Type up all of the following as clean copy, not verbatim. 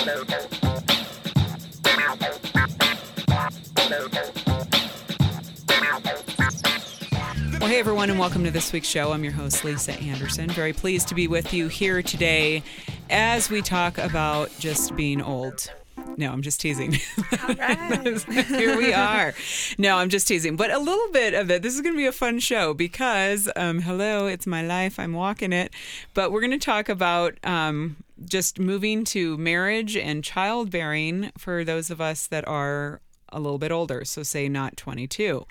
Well, hey everyone, and welcome to this week's show. I'm your host, Lisa Anderson. Very pleased to be with you here today as we talk about just being old. No, I'm just teasing. All right. Here we are. No, I'm just teasing. But a little bit of it. This is going to be a fun show because, hello, it's my life. I'm walking it. But we're going to talk about just moving to marriage and childbearing for those of us that are a little bit older, so say not 22.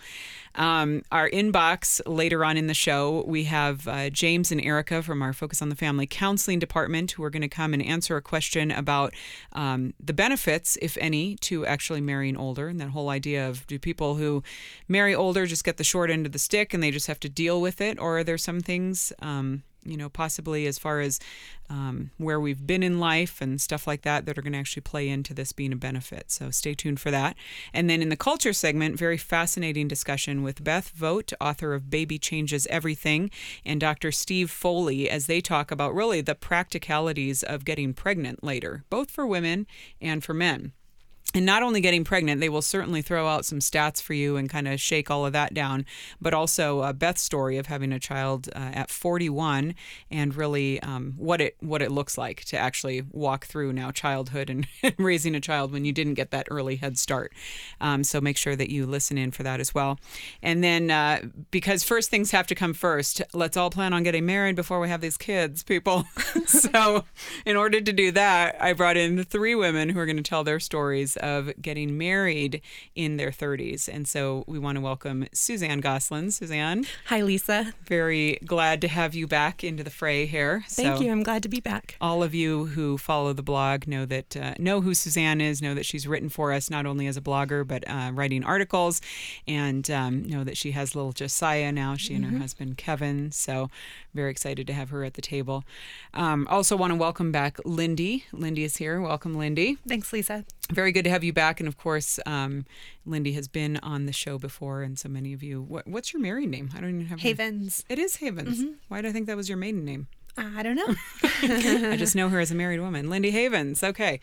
Our inbox later on in the show, we have James and Erica from our Focus on the Family Counseling Department who are going to come and answer a question about the benefits, if any, to actually marrying older. And that whole idea of, do people who marry older just get the short end of the stick and they just have to deal with it? Or are there some things, possibly as far as where we've been in life and stuff like that are going to actually play into this being a benefit. So stay tuned for that. And then in the culture segment, very fascinating discussion with Beth Vogt, author of Baby Changes Everything, and Dr. Steve Foley, as they talk about really the practicalities of getting pregnant later, both for women and for men. And not only getting pregnant, they will certainly throw out some stats for you and kind of shake all of that down, but also Beth's story of having a child at 41 and really what it looks like to actually walk through now childhood and raising a child when you didn't get that early head start. So make sure that you listen in for that as well. And then because first things have to come first, let's all plan on getting married before we have these kids, people. So in order to do that, I brought in 3 women who are going to tell their stories of getting married in their 30s. And so we want to welcome Suzanne Goslin. Suzanne. Hi, Lisa. Very glad to have you back into the fray here. Thank you. I'm glad to be back. All of you who follow the blog know who Suzanne is, know that she's written for us, not only as a blogger, but writing articles, and know that she has little Josiah now, she and her husband, Kevin. So very excited to have her at the table. Also want to welcome back Lindy. Lindy is here. Welcome, Lindy. Thanks, Lisa. Very good to have you back. And of course, Lindy has been on the show before, and so many of you. What's your married name? I don't even have Havens. It is Havens. Mm-hmm. Why did I think that was your maiden name? I don't know. I just know her as a married woman. Lindy Havens. Okay.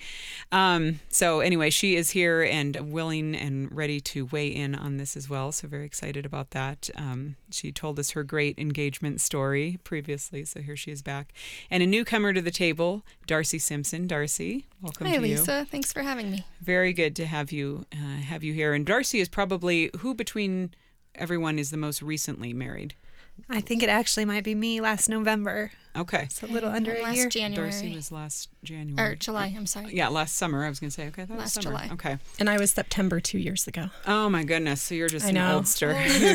So anyway, she is here and willing and ready to weigh in on this as well. So very excited about that. She told us her great engagement story previously. So here she is back. And a newcomer to the table, Darcy Simpson. Darcy, welcome to you. Hi, Lisa. Thanks for having me. Very good to have you here. And Darcy is probably who between everyone is the most recently married? I think it actually might be me last November. Okay. So a little under a last year. January. Darcy was last January. Or July, I'm sorry. Yeah, last summer. I was going to say, okay, that was Last summer. July. Okay. And I was September 2 years ago. Oh my goodness. So you're just I an know. oldster. You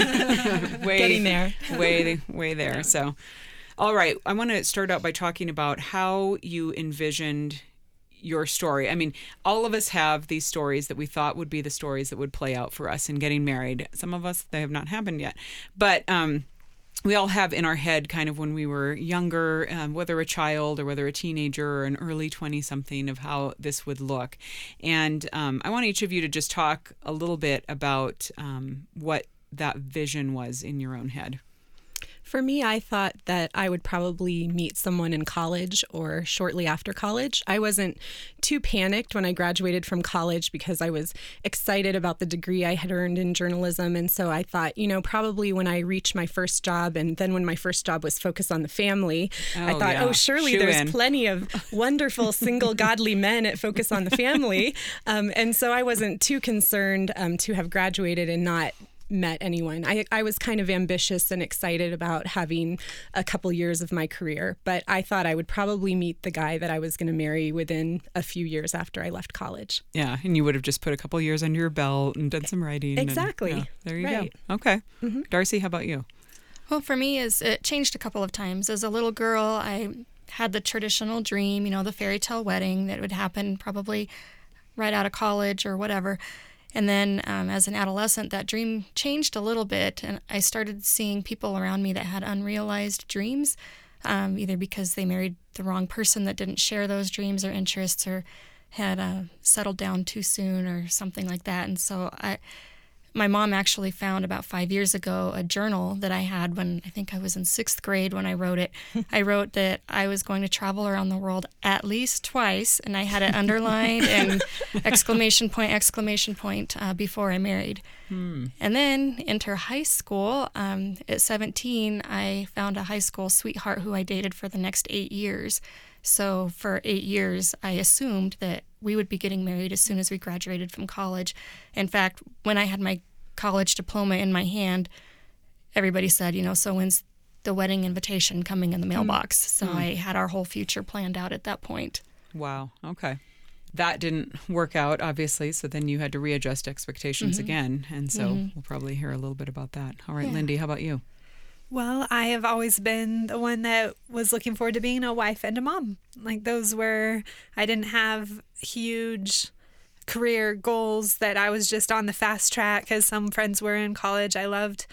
got Getting there. way there. Yeah. So, all right. I want to start out by talking about how you envisioned your story. I mean, all of us have these stories that we thought would be the stories that would play out for us in getting married. Some of us, they have not happened yet. But, we all have in our head kind of when we were younger, whether a child or whether a teenager or an early 20-something, of how this would look. And I want each of you to just talk a little bit about what that vision was in your own head. For me, I thought that I would probably meet someone in college or shortly after college. I wasn't too panicked when I graduated from college because I was excited about the degree I had earned in journalism. And so I thought, probably when I reach my first job, and then when my first job was Focus on the Family, I thought, surely there's plenty of wonderful single godly men at Focus on the Family. And so I wasn't too concerned to have graduated and not met anyone. I was kind of ambitious and excited about having a couple years of my career, but I thought I would probably meet the guy that I was going to marry within a few years after I left college. Yeah, and you would have just put a couple years under your belt and done some writing. Exactly. And, there you right. go. Okay. Mm-hmm. Darcy, how about you? Well, for me, it changed a couple of times. As a little girl, I had the traditional dream, the fairy tale wedding that would happen probably right out of college or whatever. And then as an adolescent, that dream changed a little bit, and I started seeing people around me that had unrealized dreams, either because they married the wrong person that didn't share those dreams or interests, or had settled down too soon or something like that. And so my mom actually found about 5 years ago a journal that I had when I think I was in 6th grade when I wrote it. I wrote that I was going to travel around the world at least twice, and I had it underlined and exclamation point, before I married. And then enter high school. At 17, I found a high school sweetheart who I dated for the next 8 years. So for 8 years, I assumed that we would be getting married as soon as we graduated from college. In fact, when I had my college diploma in my hand, everybody said, so when's the wedding invitation coming in the mailbox? So I had our whole future planned out at that point. Wow. Okay. That didn't work out, obviously, so then you had to readjust expectations again. And so we'll probably hear a little bit about that. All right, Lindy, how about you? Well, I have always been the one that was looking forward to being a wife and a mom. Like I didn't have huge career goals that I was just on the fast track as some friends were in college. I loved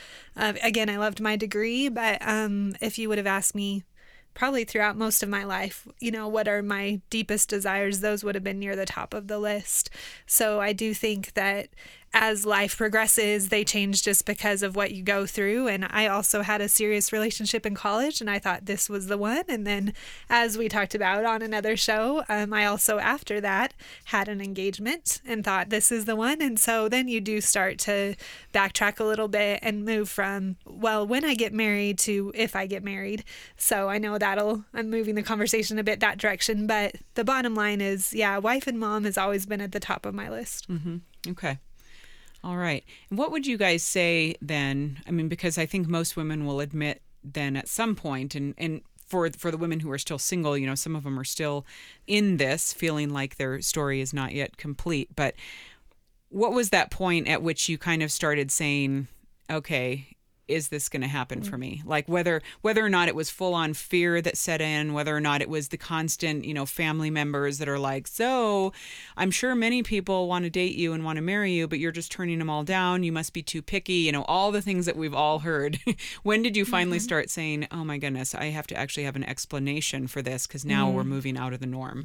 my degree, but if you would have asked me probably throughout most of my life, what are my deepest desires, those would have been near the top of the list. So I do think that as life progresses, they change just because of what you go through. And I also had a serious relationship in college, and I thought this was the one. And then, as we talked about on another show, I also, after that, had an engagement and thought this is the one. And so then you do start to backtrack a little bit and move from, well, when I get married to if I get married. So I know I'm moving the conversation a bit that direction. But the bottom line is, wife and mom has always been at the top of my list. Mm-hmm. Okay. All right. And what would you guys say then? I mean, because I think most women will admit then at some point, and for the women who are still single, some of them are still in this, feeling like their story is not yet complete. But what was that point at which you kind of started saying, okay, is this going to happen for me? Like whether or not it was full on fear that set in, whether or not it was the constant, family members that are like, so I'm sure many people want to date you and want to marry you, but you're just turning them all down. You must be too picky, all the things that we've all heard. When did you finally start saying, oh my goodness, I have to actually have an explanation for this because now we're moving out of the norm?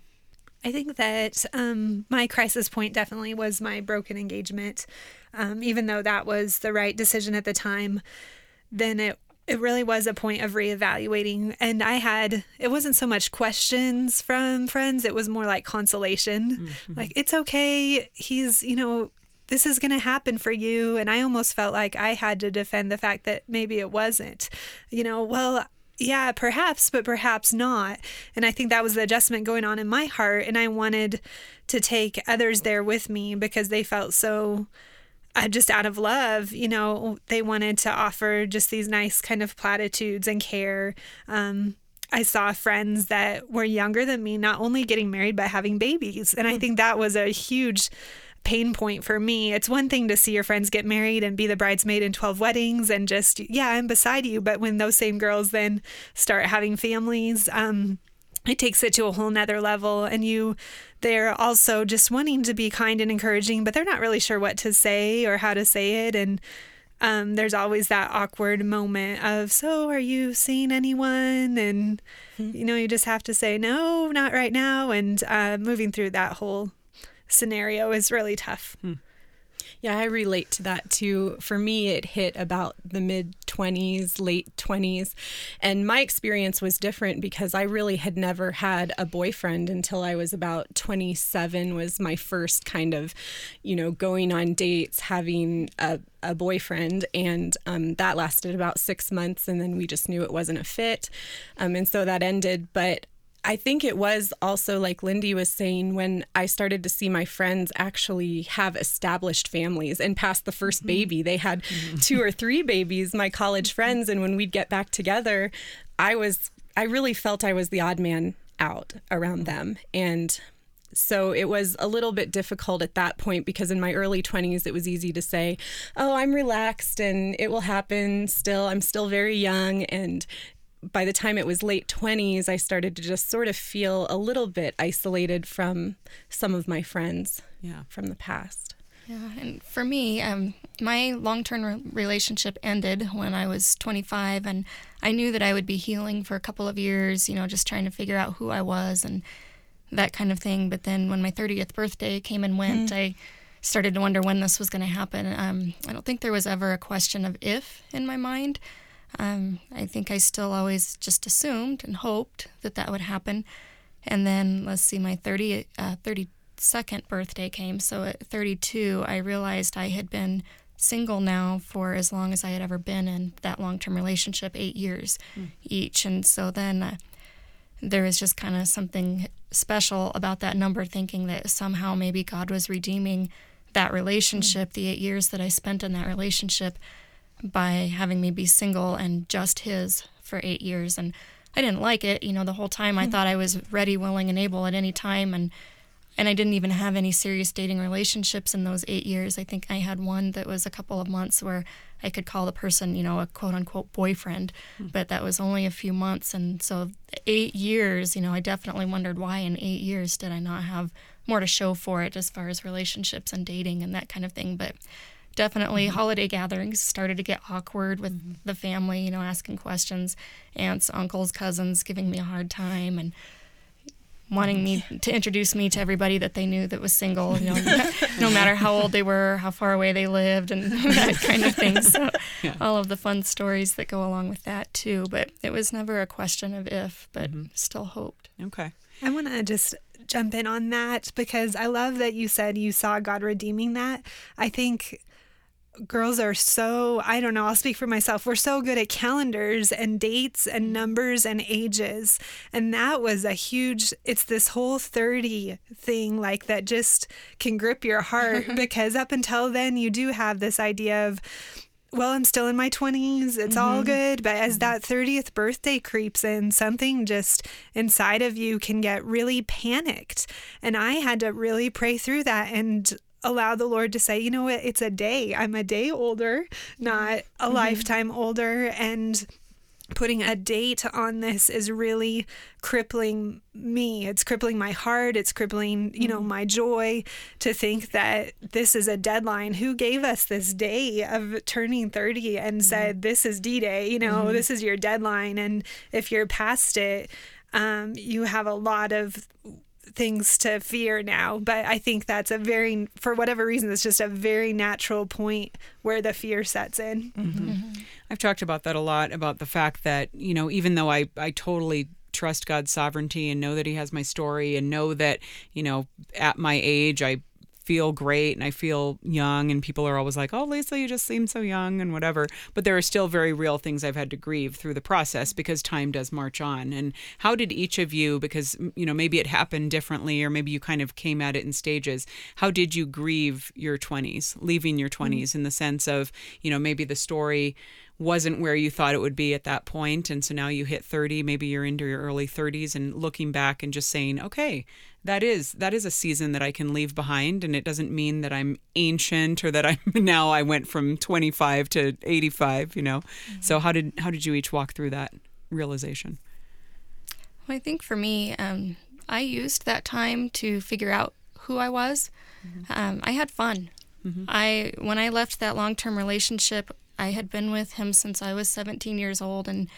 I think that my crisis point definitely was my broken engagement. Even though that was the right decision at the time, then it really was a point of reevaluating. And it wasn't so much questions from friends, it was more like consolation. Mm-hmm. Like, it's okay. He's, this is going to happen for you. And I almost felt like I had to defend the fact that maybe it wasn't, well, yeah, perhaps, but perhaps not. And I think that was the adjustment going on in my heart. And I wanted to take others there with me because they felt so, just out of love, they wanted to offer just these nice kind of platitudes and care. I saw friends that were younger than me, not only getting married, but having babies. And I think that was a huge pain point for me. It's one thing to see your friends get married and be the bridesmaid in 12 weddings and just, I'm beside you. But when those same girls then start having families, it takes it to a whole nother level. And they're also just wanting to be kind and encouraging, but they're not really sure what to say or how to say it. And there's always that awkward moment of, so are you seeing anyone? And, you just have to say, no, not right now. And moving through that whole scenario is really tough. Yeah, I relate to that too. For me, it hit about the mid-20s, late 20s. And my experience was different because I really had never had a boyfriend until I was about 27 was my first kind of, going on dates, having a boyfriend. And that lasted about 6 months. And then we just knew it wasn't a fit. And so that ended. But I think it was also, like Lindy was saying, when I started to see my friends actually have established families and past the first baby. They had 2 or 3 babies, my college friends. And when we'd get back together, I really felt I was the odd man out around them. And so it was a little bit difficult at that point because in my early 20s, it was easy to say, oh, I'm relaxed and it will happen still. I'm still very young. And by the time it was late 20s, I started to just sort of feel a little bit isolated from some of my friends from the past. Yeah, and for me, my long-term relationship ended when I was 25, and I knew that I would be healing for a couple of years, just trying to figure out who I was and that kind of thing. But then when my 30th birthday came and went, I started to wonder when this was going to happen. I don't think there was ever a question of if in my mind. I think I still always just assumed and hoped that that would happen. And then, let's see, my 32nd birthday came. So at 32, I realized I had been single now for as long as I had ever been in that long-term relationship, 8 years each. And so then there was just kind of something special about that number, thinking that somehow maybe God was redeeming that relationship, the 8 years that I spent in that relationship, by having me be single and just his for 8 years. And I didn't like it. The whole time I thought I was ready, willing, and able at any time. And I didn't even have any serious dating relationships in those 8 years. I think I had one that was a couple of months where I could call the person, a quote-unquote boyfriend, but that was only a few months. And so 8 years, I definitely wondered why in 8 years did I not have more to show for it as far as relationships and dating and that kind of thing. But definitely holiday gatherings started to get awkward with the family, asking questions, aunts, uncles, cousins giving me a hard time and wanting me to introduce me to everybody that they knew that was single, no matter how old they were, how far away they lived, and that kind of thing. So all of the fun stories that go along with that too. But it was never a question of if, but still hoped. Okay. I want to just jump in on that because I love that you said you saw God redeeming that. I think girls are so, I don't know, I'll speak for myself. We're so good at calendars and dates and numbers and ages. And that was a huge, it's this whole 30 thing like that just can grip your heart because up until then you do have this idea of, well, I'm still in my 20s. It's all good. But as that 30th birthday creeps in, something just inside of you can get really panicked. And I had to really pray through that and allow the Lord to say, you know what, it's a day. I'm a day older, not a lifetime older. And putting a date on this is really crippling me. It's crippling my heart. It's crippling, my joy to think that this is a deadline. Who gave us this day of turning 30 and said, this is D-Day, this is your deadline. And if you're past it, you have a lot of things to fear now. But I think that's for whatever reason, it's just a very natural point where the fear sets in. I've talked about that a lot, about the fact that, even though I totally trust God's sovereignty and know that he has my story and know that, at my age, I feel great and I feel young and people are always like, oh, Lisa, you just seem so young and whatever. But there are still very real things I've had to grieve through the process because time does march on. And how did each of you, because, maybe it happened differently or maybe you kind of came at it in stages. How did you grieve your 20s, leaving your 20s in the sense of, maybe the story wasn't where you thought it would be at that point. And so now you hit 30, maybe you're into your early 30s and looking back and just saying, okay, that is a season that I can leave behind. And it doesn't mean that I'm ancient or that I went from 25 to 85, So how did you each walk through that realization? Well, I think for me, I used that time to figure out who I was. I had fun. When I left that long-term relationship, I had been with him since I was 17 years old, and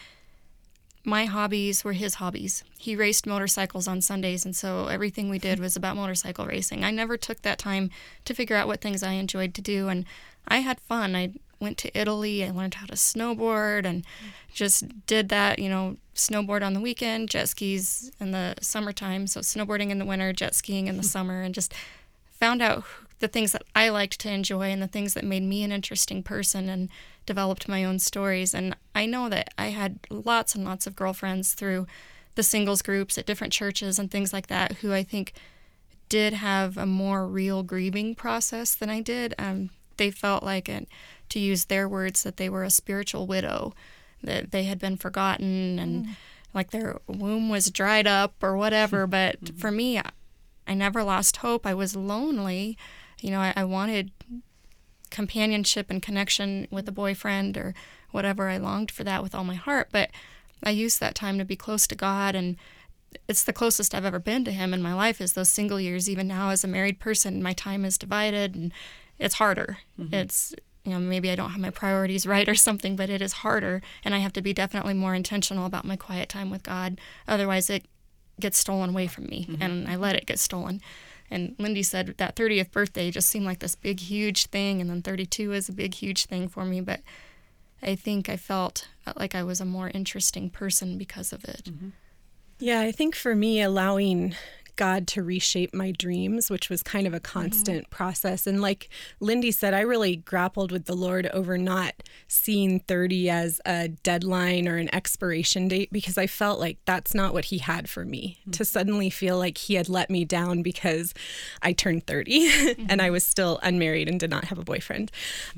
my hobbies were his hobbies. He raced motorcycles on Sundays, and so everything we did was about motorcycle racing. I never took that time to figure out what things I enjoyed to do, and I had fun. I went to Italy. I learned how to snowboard and just did that, snowboard on the weekend, jet skis in the summertime, so snowboarding in the winter, jet skiing in the summer, and just found out the things that I liked to enjoy and the things that made me an interesting person and developed my own stories. And I know that I had lots and lots of girlfriends through the singles groups at different churches and things like that who I think did have a more real grieving process than I did. They felt like, to use their words, that they were a spiritual widow, that they had been forgotten and like their womb was dried up or whatever. But for me, I never lost hope. I was lonely. I wanted companionship and connection with a boyfriend or whatever. I longed for that with all my heart. But I used that time to be close to God, and it's the closest I've ever been to him in my life is those single years. Even now as a married person, my time is divided, and it's harder. It's, maybe I don't have my priorities right or something, but it is harder, and I have to be definitely more intentional about my quiet time with God. Otherwise, it gets stolen away from me, and I let it get stolen. And Lindy said that 30th birthday just seemed like this big, huge thing. And then 32 is a big, huge thing for me. But I think I felt like I was a more interesting person because of it. Mm-hmm. Yeah, I think for me, allowing God to reshape my dreams, which was kind of a constant process. And like Lindy said, I really grappled with the Lord over not seeing 30 as a deadline or an expiration date, because I felt like that's not what he had for me, to suddenly feel like he had let me down because I turned 30 and I was still unmarried and did not have a boyfriend.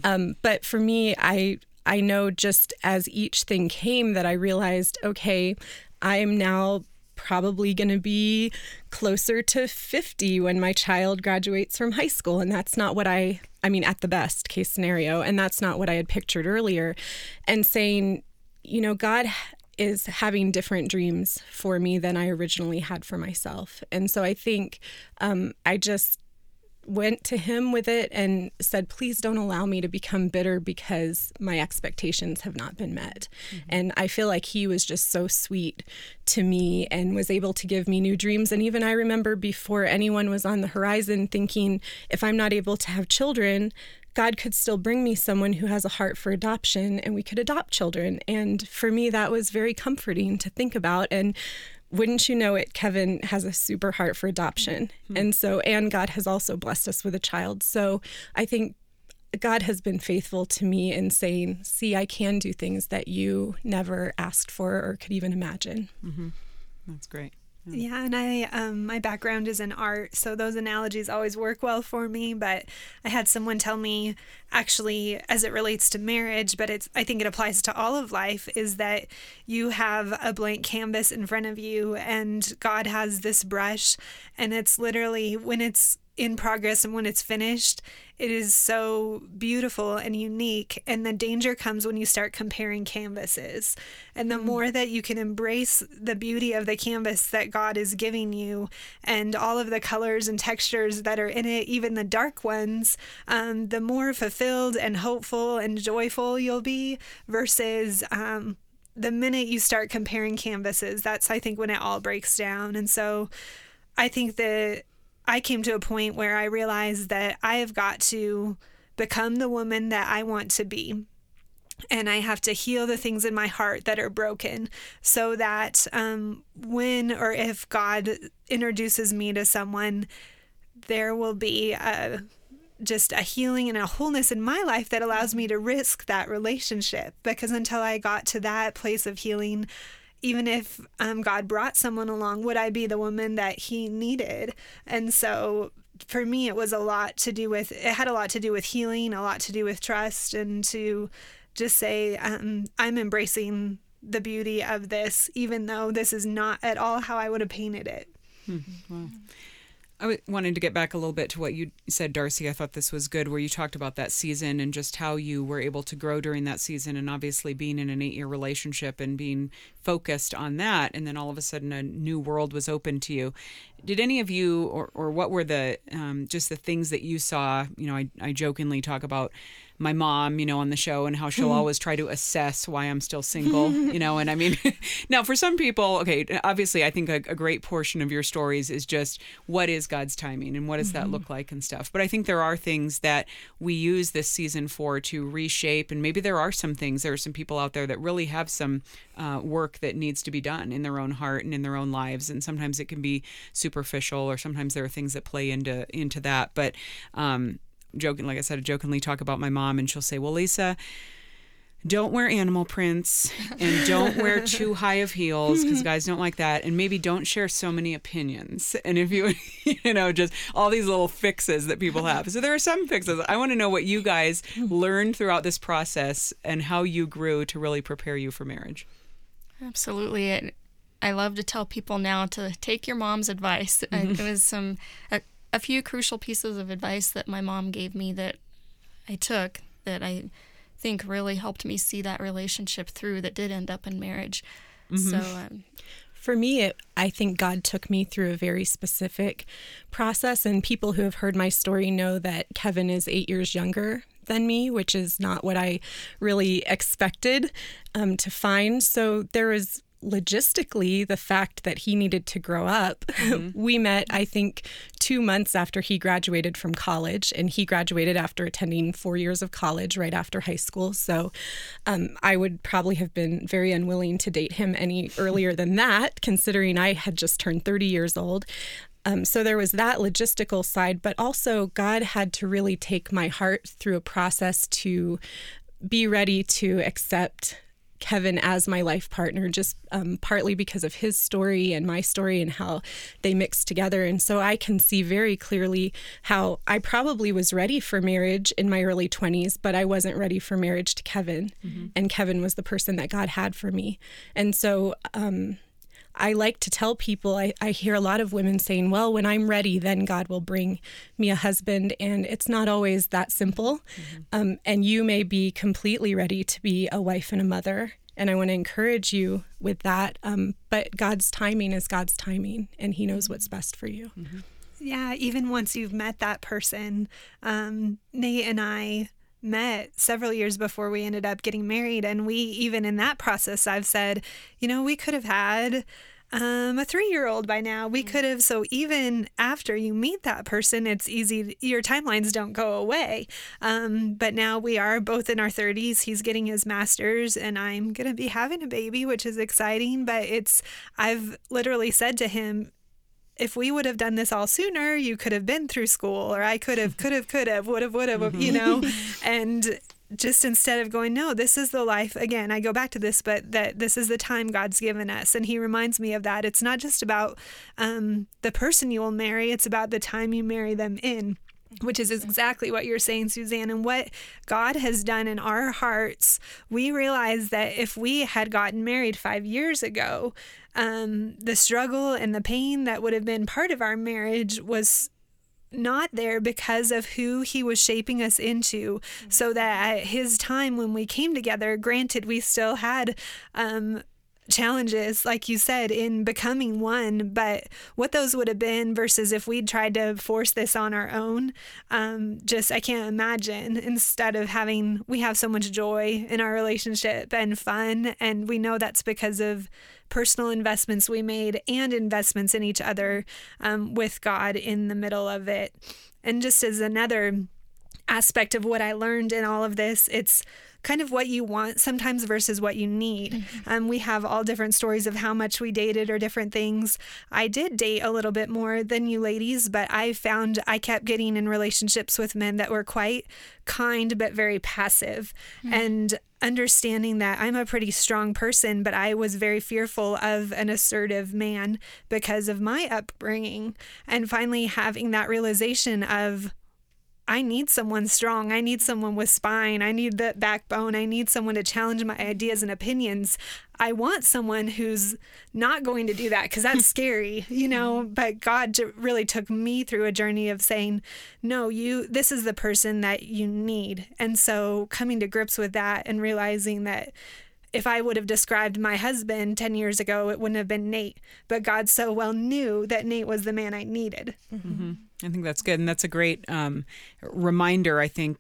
But for me, I know just as each thing came that I realized, okay, I am now probably going to be closer to 50 when my child graduates from high school. And that's not what I mean, at the best case scenario. And that's not what I had pictured earlier. And saying, you know, God is having different dreams for me than I originally had for myself. And so I think I just went to him with it and said, please don't allow me to become bitter because my expectations have not been met. And I feel like he was just so sweet to me and was able to give me new dreams. And even I remember before anyone was on the horizon thinking, if I'm not able to have children, God could still bring me someone who has a heart for adoption and we could adopt children. And for me, that was very comforting to think about. And wouldn't you know it, Kevin has a super heart for adoption. And God has also blessed us with a child. So I think God has been faithful to me in saying, see, I can do things that you never asked for or could even imagine. Mm-hmm. That's great. Yeah, and I my background is in art, so those analogies always work well for me. But I had someone tell me, actually, as it relates to marriage, but I think it applies to all of life, is that you have a blank canvas in front of you, and God has this brush, and it's literally, when it's in progress and when it's finished, it is so beautiful and unique. And the danger comes when you start comparing canvases. And the more that you can embrace the beauty of the canvas that God is giving you and all of the colors and textures that are in it, even the dark ones, the more fulfilled and hopeful and joyful you'll be, versus the minute you start comparing canvases, that's, I think, when it all breaks down. And so I think that I came to a point where I realized that I have got to become the woman that I want to be. And I have to heal the things in my heart that are broken, so that when or if God introduces me to someone, there will be just a healing and a wholeness in my life that allows me to risk that relationship. Because until I got to that place of healing, even if God brought someone along, would I be the woman that he needed? And so for me, it had a lot to do with healing, a lot to do with trust, and to just say, I'm embracing the beauty of this, even though this is not at all how I would have painted it. Wow. I wanted to get back a little bit to what you said, Darcy. I thought this was good, where you talked about that season and just how you were able to grow during that season, and obviously being in an 8-year relationship and being focused on that. And then all of a sudden a new world was open to you. Did any of you, or what were the, just the things that you saw? You know, I jokingly talk about my mom, you know, on the show, and how she'll always try to assess why I'm still single, you know, and I mean, now for some people, okay, obviously I think a great portion of your stories is just what is God's timing and what does that look like and stuff. But I think there are things that we use this season for to reshape, and maybe there are some people out there that really have some work that needs to be done in their own heart and in their own lives. And sometimes it can be superficial, or sometimes there are things that play into that. But, like I said, I jokingly talk about my mom, and she'll say, well, Lisa, don't wear animal prints and don't wear too high of heels because guys don't like that. And maybe don't share so many opinions. And if you, just all these little fixes that people have. So there are some fixes. I want to know what you guys learned throughout this process and how you grew to really prepare you for marriage. Absolutely. I love to tell people now to take your mom's advice. It was a few crucial pieces of advice that my mom gave me that I took, that I think really helped me see that relationship through, that did end up in marriage. So for me, I think God took me through a very specific process, and people who have heard my story know that Kevin is 8 years younger than me, which is not what I really expected to find. So there was logistically the fact that he needed to grow up. We met, I think, 2 months after he graduated from college, and he graduated after attending 4 years of college right after high school. So I would probably have been very unwilling to date him any earlier than that, considering I had just turned 30 years old. So there was that logistical side, but also God had to really take my heart through a process to be ready to accept Kevin as my life partner, just partly because of his story and my story and how they mixed together. And so I can see very clearly how I probably was ready for marriage in my early 20s, but I wasn't ready for marriage to Kevin. Mm-hmm. And Kevin was the person that God had for me. And so I like to tell people, I hear a lot of women saying, well, when I'm ready, then God will bring me a husband. And it's not always that simple. Mm-hmm. And you may be completely ready to be a wife and a mother. And I want to encourage you with that. But God's timing is God's timing, and he knows what's best for you. Mm-hmm. Yeah, even once you've met that person, Nate and I met several years before we ended up getting married. And we, even in that process, I've said, we could have had a 3-year-old by now. We could have. So even after you meet that person, it's easy. Your timelines don't go away. But now we are both in our 30s. He's getting his master's and I'm going to be having a baby, which is exciting. But I've literally said to him, if we would have done this all sooner, you could have been through school, or I could have, would have, mm-hmm. And just instead of going, no, this is the life. Again, I go back to this, but that this is the time God's given us. And he reminds me of that. It's not just about the person you will marry. It's about the time you marry them in, which is exactly what you're saying, Suzanne. And what God has done in our hearts, we realize that if we had gotten married 5 years ago, the struggle and the pain that would have been part of our marriage was not there because of who he was shaping us into. Mm-hmm. So that at his time when we came together, granted, we still had challenges, like you said, in becoming one, but what those would have been versus if we'd tried to force this on our own, I can't imagine. Instead of we have so much joy in our relationship and fun, and we know that's because of personal investments we made and investments in each other, with God in the middle of it. And just as another aspect of what I learned in all of this, it's kind of what you want sometimes versus what you need. Mm-hmm. We have all different stories of how much we dated or different things. I did date a little bit more than you ladies, but I found I kept getting in relationships with men that were quite kind but very passive. Mm-hmm. And understanding that I'm a pretty strong person, but I was very fearful of an assertive man because of my upbringing. And finally having that realization of, I need someone strong. I need someone with spine. I need the backbone. I need someone to challenge my ideas and opinions. I want someone who's not going to do that because that's scary, but God really took me through a journey of saying, no, this is the person that you need. And so coming to grips with that and realizing that if I would have described my husband 10 years ago, it wouldn't have been Nate. But God so well knew that Nate was the man I needed. Mm-hmm. I think that's good. And that's a great reminder. I think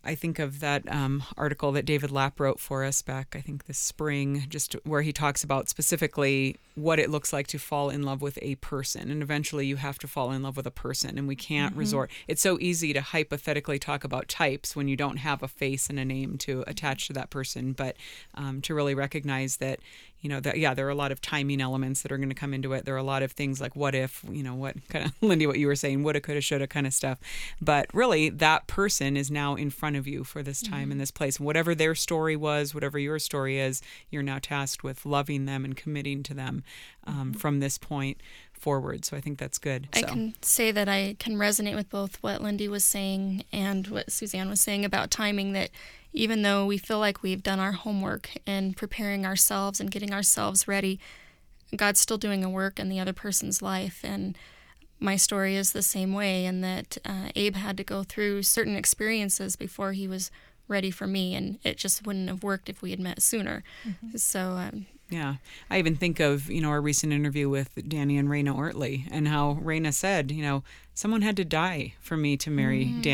of that article that David Lapp wrote for us back, I think this spring, just where he talks about specifically what it looks like to fall in love with a person. And eventually you have to fall in love with a person, and we can't resort. It's so easy to hypothetically talk about types when you don't have a face and a name to attach to that person. But to really recognize that, there are a lot of timing elements that are going to come into it. There are a lot of things like what if, what kind of, Lindy, what you were saying, woulda, coulda, shoulda kind of stuff. But really, that person is now in front of you for this time and this place. Whatever their story was, whatever your story is, you're now tasked with loving them and committing to them from this point forward. So I think that's good. I can say that I can resonate with both what Lindy was saying and what Suzanne was saying about timing, that even though we feel like we've done our homework in preparing ourselves and getting ourselves ready, God's still doing a work in the other person's life. And my story is the same way, in that Abe had to go through certain experiences before he was ready for me, and it just wouldn't have worked if we had met sooner. Mm-hmm. So yeah. I even think of, our recent interview with Danny and Raina Ortley, and how Raina said, someone had to die for me to marry Danny.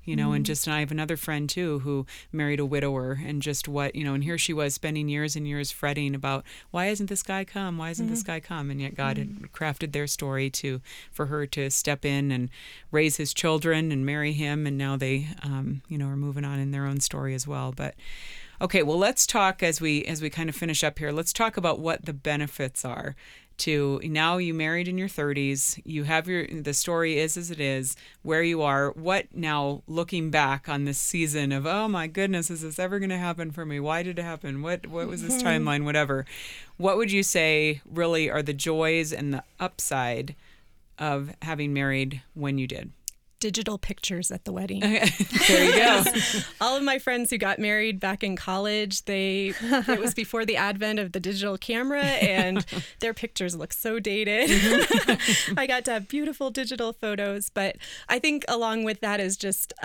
you know, and I have another friend too who married a widower, and just what, you know, and here she was spending years and years fretting about, why isn't this guy come? Why isn't this guy come? And yet God had crafted their story for her to step in and raise his children and marry him. And now they, you know, are moving on in their own story as well. But okay, well, let's talk as we kind of finish up here. Let's talk about what the benefits are to now you married in your 30s. You have the story is as it is, where you are. What now, looking back on this season of, oh my goodness, is this ever going to happen for me? Why did it happen? What was this timeline? Whatever. What would you say really are the joys and the upside of having married when you did? Digital pictures at the wedding. There you go. All of my friends who got married back in college, it was before the advent of the digital camera, and their pictures look so dated. I got to have beautiful digital photos, but I think along with that is just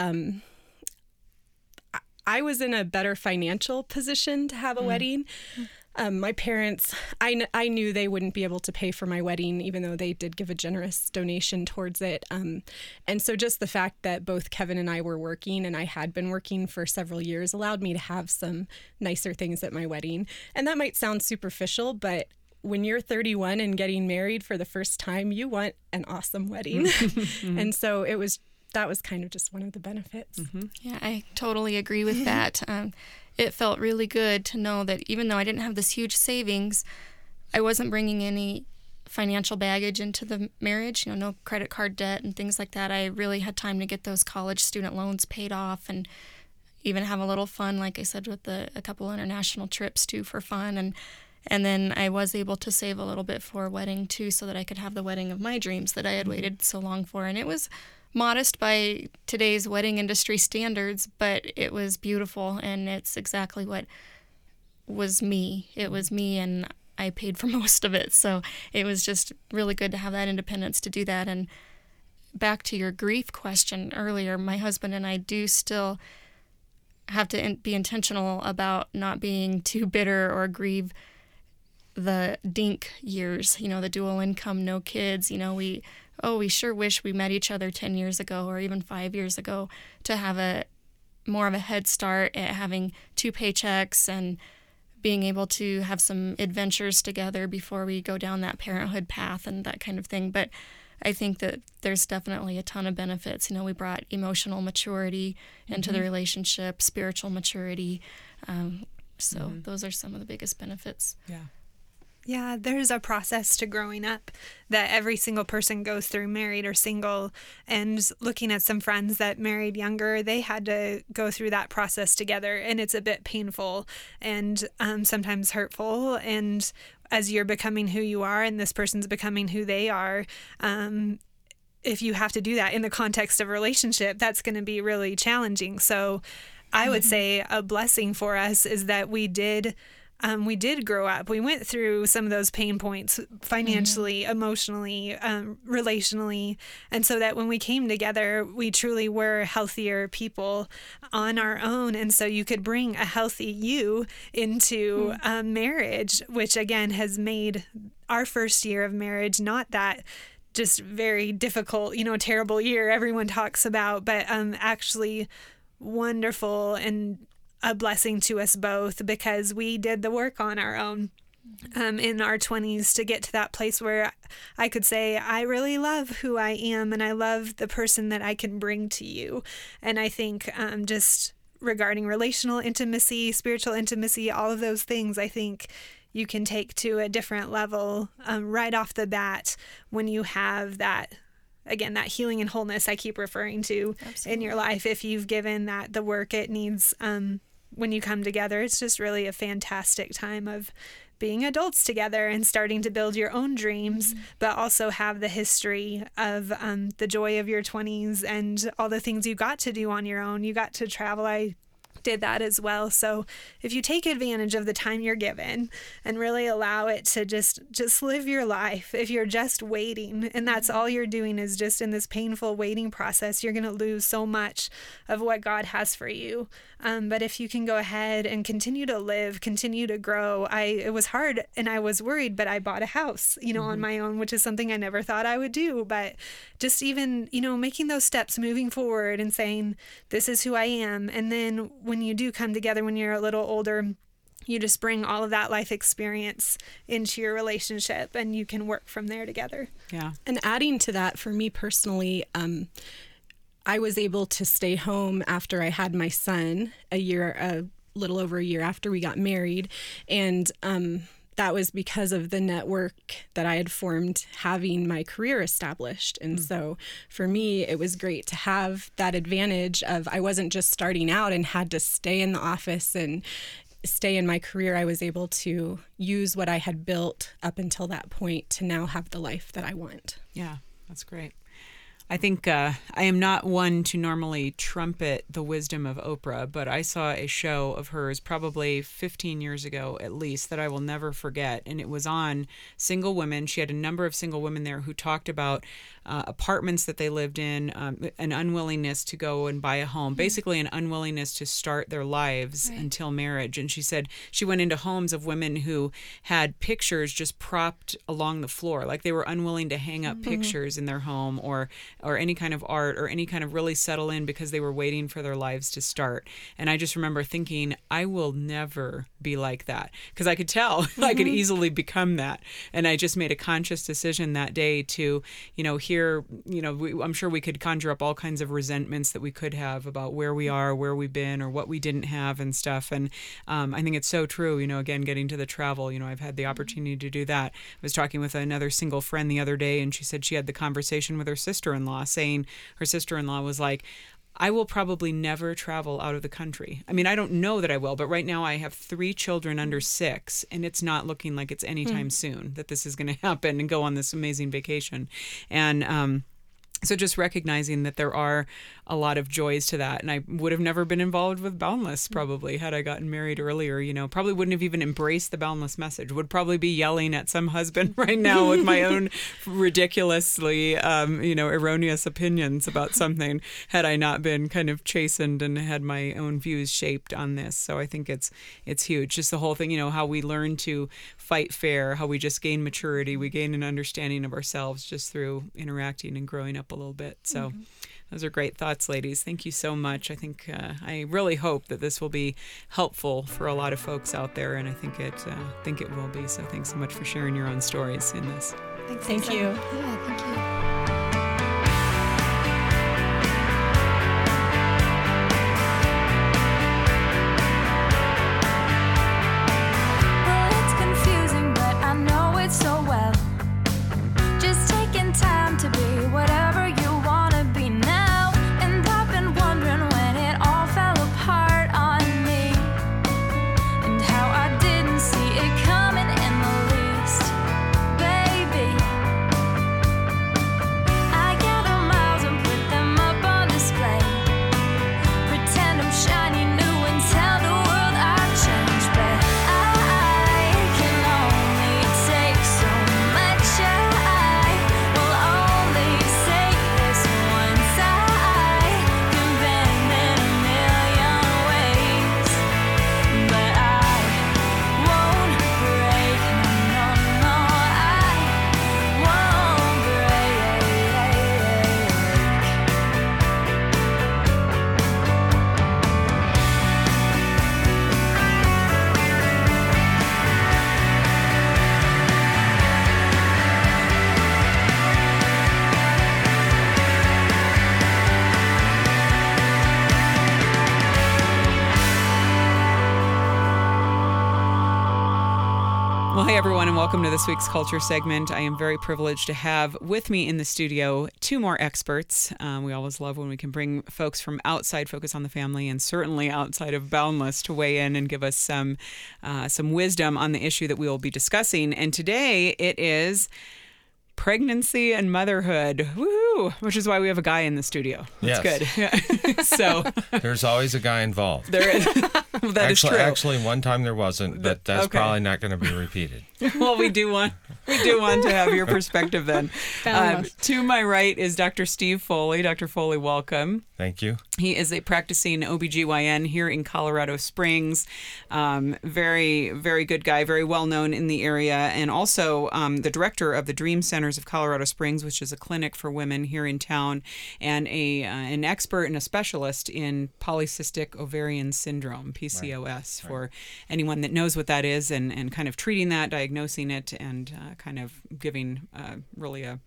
I was in a better financial position to have a wedding. My parents, I knew they wouldn't be able to pay for my wedding, even though they did give a generous donation towards it. And so just the fact that both Kevin and I were working, and I had been working for several years, allowed me to have some nicer things at my wedding. And that might sound superficial, but when you're 31 and getting married for the first time, you want an awesome wedding. And so that was kind of just one of the benefits. Yeah, I totally agree with that. It felt really good to know that even though I didn't have this huge savings, I wasn't bringing any financial baggage into the marriage, you know, no credit card debt and things like that. I really had time to get those college student loans paid off and even have a little fun, like I said, with a couple international trips too for fun. And then I was able to save a little bit for a wedding too, so that I could have the wedding of my dreams that I had waited so long for. And it was modest by today's wedding industry standards, but it was beautiful, and it's exactly what was me. It was me, and I paid for most of it. So it was just really good to have that independence to do that. And back to your grief question earlier, my husband and I do still have to be intentional about not being too bitter or grieve the DINK years, you know, the dual income, no kids. You know, we sure wish we met each other 10 years ago or even 5 years ago to have more of a head start at having 2 paychecks and being able to have some adventures together before we go down that parenthood path and that kind of thing. But I think that there's definitely a ton of benefits. You know, we brought emotional maturity into the relationship, spiritual maturity. So those are some of the biggest benefits. Yeah. Yeah, there's a process to growing up that every single person goes through, married or single. And looking at some friends that married younger, they had to go through that process together. And it's a bit painful and sometimes hurtful. And as you're becoming who you are and this person's becoming who they are, if you have to do that in the context of a relationship, that's going to be really challenging. So I would say a blessing for us is that we did grow up. We went through some of those pain points financially, emotionally, relationally. And so that when we came together, we truly were healthier people on our own. And so you could bring a healthy you into marriage, which again has made our first year of marriage not that just very difficult, you know, terrible year everyone talks about, but actually wonderful and a blessing to us both, because we did the work on our own in our 20s to get to that place where I could say, I really love who I am and I love the person that I can bring to you. And I think just regarding relational intimacy, spiritual intimacy, all of those things, I think you can take to a different level right off the bat when you have that. Again, that healing and wholeness I keep referring to in your life. If you've given that the work it needs when you come together, it's just really a fantastic time of being adults together and starting to build your own dreams, but also have the history of the joy of your 20s and all the things you got to do on your own. You got to travel. I did that as well. So if you take advantage of the time you're given and really allow it to just live your life, if you're just waiting and that's all you're doing is just in this painful waiting process, you're going to lose so much of what God has for you. But if you can go ahead and continue to live, continue to grow, it was hard and I was worried, but I bought a house, on my own, which is something I never thought I would do. But just even, making those steps, moving forward and saying, this is who I am. And then when you do come together, when you're a little older, you just bring all of that life experience into your relationship and you can work from there together. Yeah. And adding to that, for me personally, I was able to stay home after I had my son a little over a year after we got married. And that was because of the network that I had formed having my career established. And so for me, it was great to have that advantage of I wasn't just starting out and had to stay in the office and stay in my career. I was able to use what I had built up until that point to now have the life that I want. Yeah, that's great. I think I am not one to normally trumpet the wisdom of Oprah, but I saw a show of hers probably 15 years ago at least that I will never forget. And it was on single women. She had a number of single women there who talked about apartments that they lived in, an unwillingness to go and buy a home, basically an unwillingness to start their lives until marriage. And she said she went into homes of women who had pictures just propped along the floor, like they were unwilling to hang up pictures in their home or any kind of art or any kind of really settle in because they were waiting for their lives to start. And I just remember thinking, I will never be like that, because I could tell I could easily become that. And I just made a conscious decision that day to, I'm sure we could conjure up all kinds of resentments that we could have about where we are, where we've been, or what we didn't have and stuff. And I think it's so true, again, getting to the travel, I've had the opportunity to do that. I was talking with another single friend the other day, and she said she had the conversation with her sister-in-law, saying her sister-in-law was like, I will probably never travel out of the country. I mean, I don't know that I will, but right now I have 3 children under 6, and it's not looking like it's anytime soon that this is going to happen and go on this amazing vacation. And so just recognizing that there are a lot of joys to that. And I would have never been involved with Boundless probably had I gotten married earlier, probably wouldn't have even embraced the Boundless message, would probably be yelling at some husband right now with my own ridiculously, erroneous opinions about something had I not been kind of chastened and had my own views shaped on this. So I think it's huge. Just the whole thing, how we learn to fight fair, how we just gain maturity, we gain an understanding of ourselves just through interacting and growing up a little bit. So those are great thoughts, ladies. Thank you so much. I think I really hope that this will be helpful for a lot of folks out there, and I think it will be. So thanks so much for sharing your own stories in this. Thank you. Yeah, thank you. So well, just taking time to be whatever you want to be now. And I've been wondering when it all fell apart on me, and how I didn't see it coming in the least. Baby, I gather miles and put them up on display, pretend I'm shiny new and tell the world I've changed, but I can only take so much. I will only say this once. I can bend in a million ways, but I won't break. No, no, I won't Well, hey, everyone, and welcome to this week's Culture segment. I am very privileged to have with me in the studio 2 more experts. We always love when we can bring folks from outside Focus on the Family and certainly outside of Boundless to weigh in and give us some wisdom on the issue that we will be discussing. And today it is pregnancy and motherhood. Woohoo! Which is why we have a guy in the studio. That's good. Yeah. So There's always a guy involved. there is. That is true. Actually, one time there wasn't, but that's probably not going to be repeated. Well, we do want to have your perspective then. To my right is Dr. Steve Foley. Dr. Foley, welcome. Thank you. He is a practicing OBGYN here in Colorado Springs. Very, very good guy, very well known in the area, and also the director of the Dream Centers of Colorado Springs, which is a clinic for women here in town, and an expert and a specialist in polycystic ovarian syndrome, PCOS, for anyone that knows what that is, and kind of treating that, diagnosing it, and kind of giving really a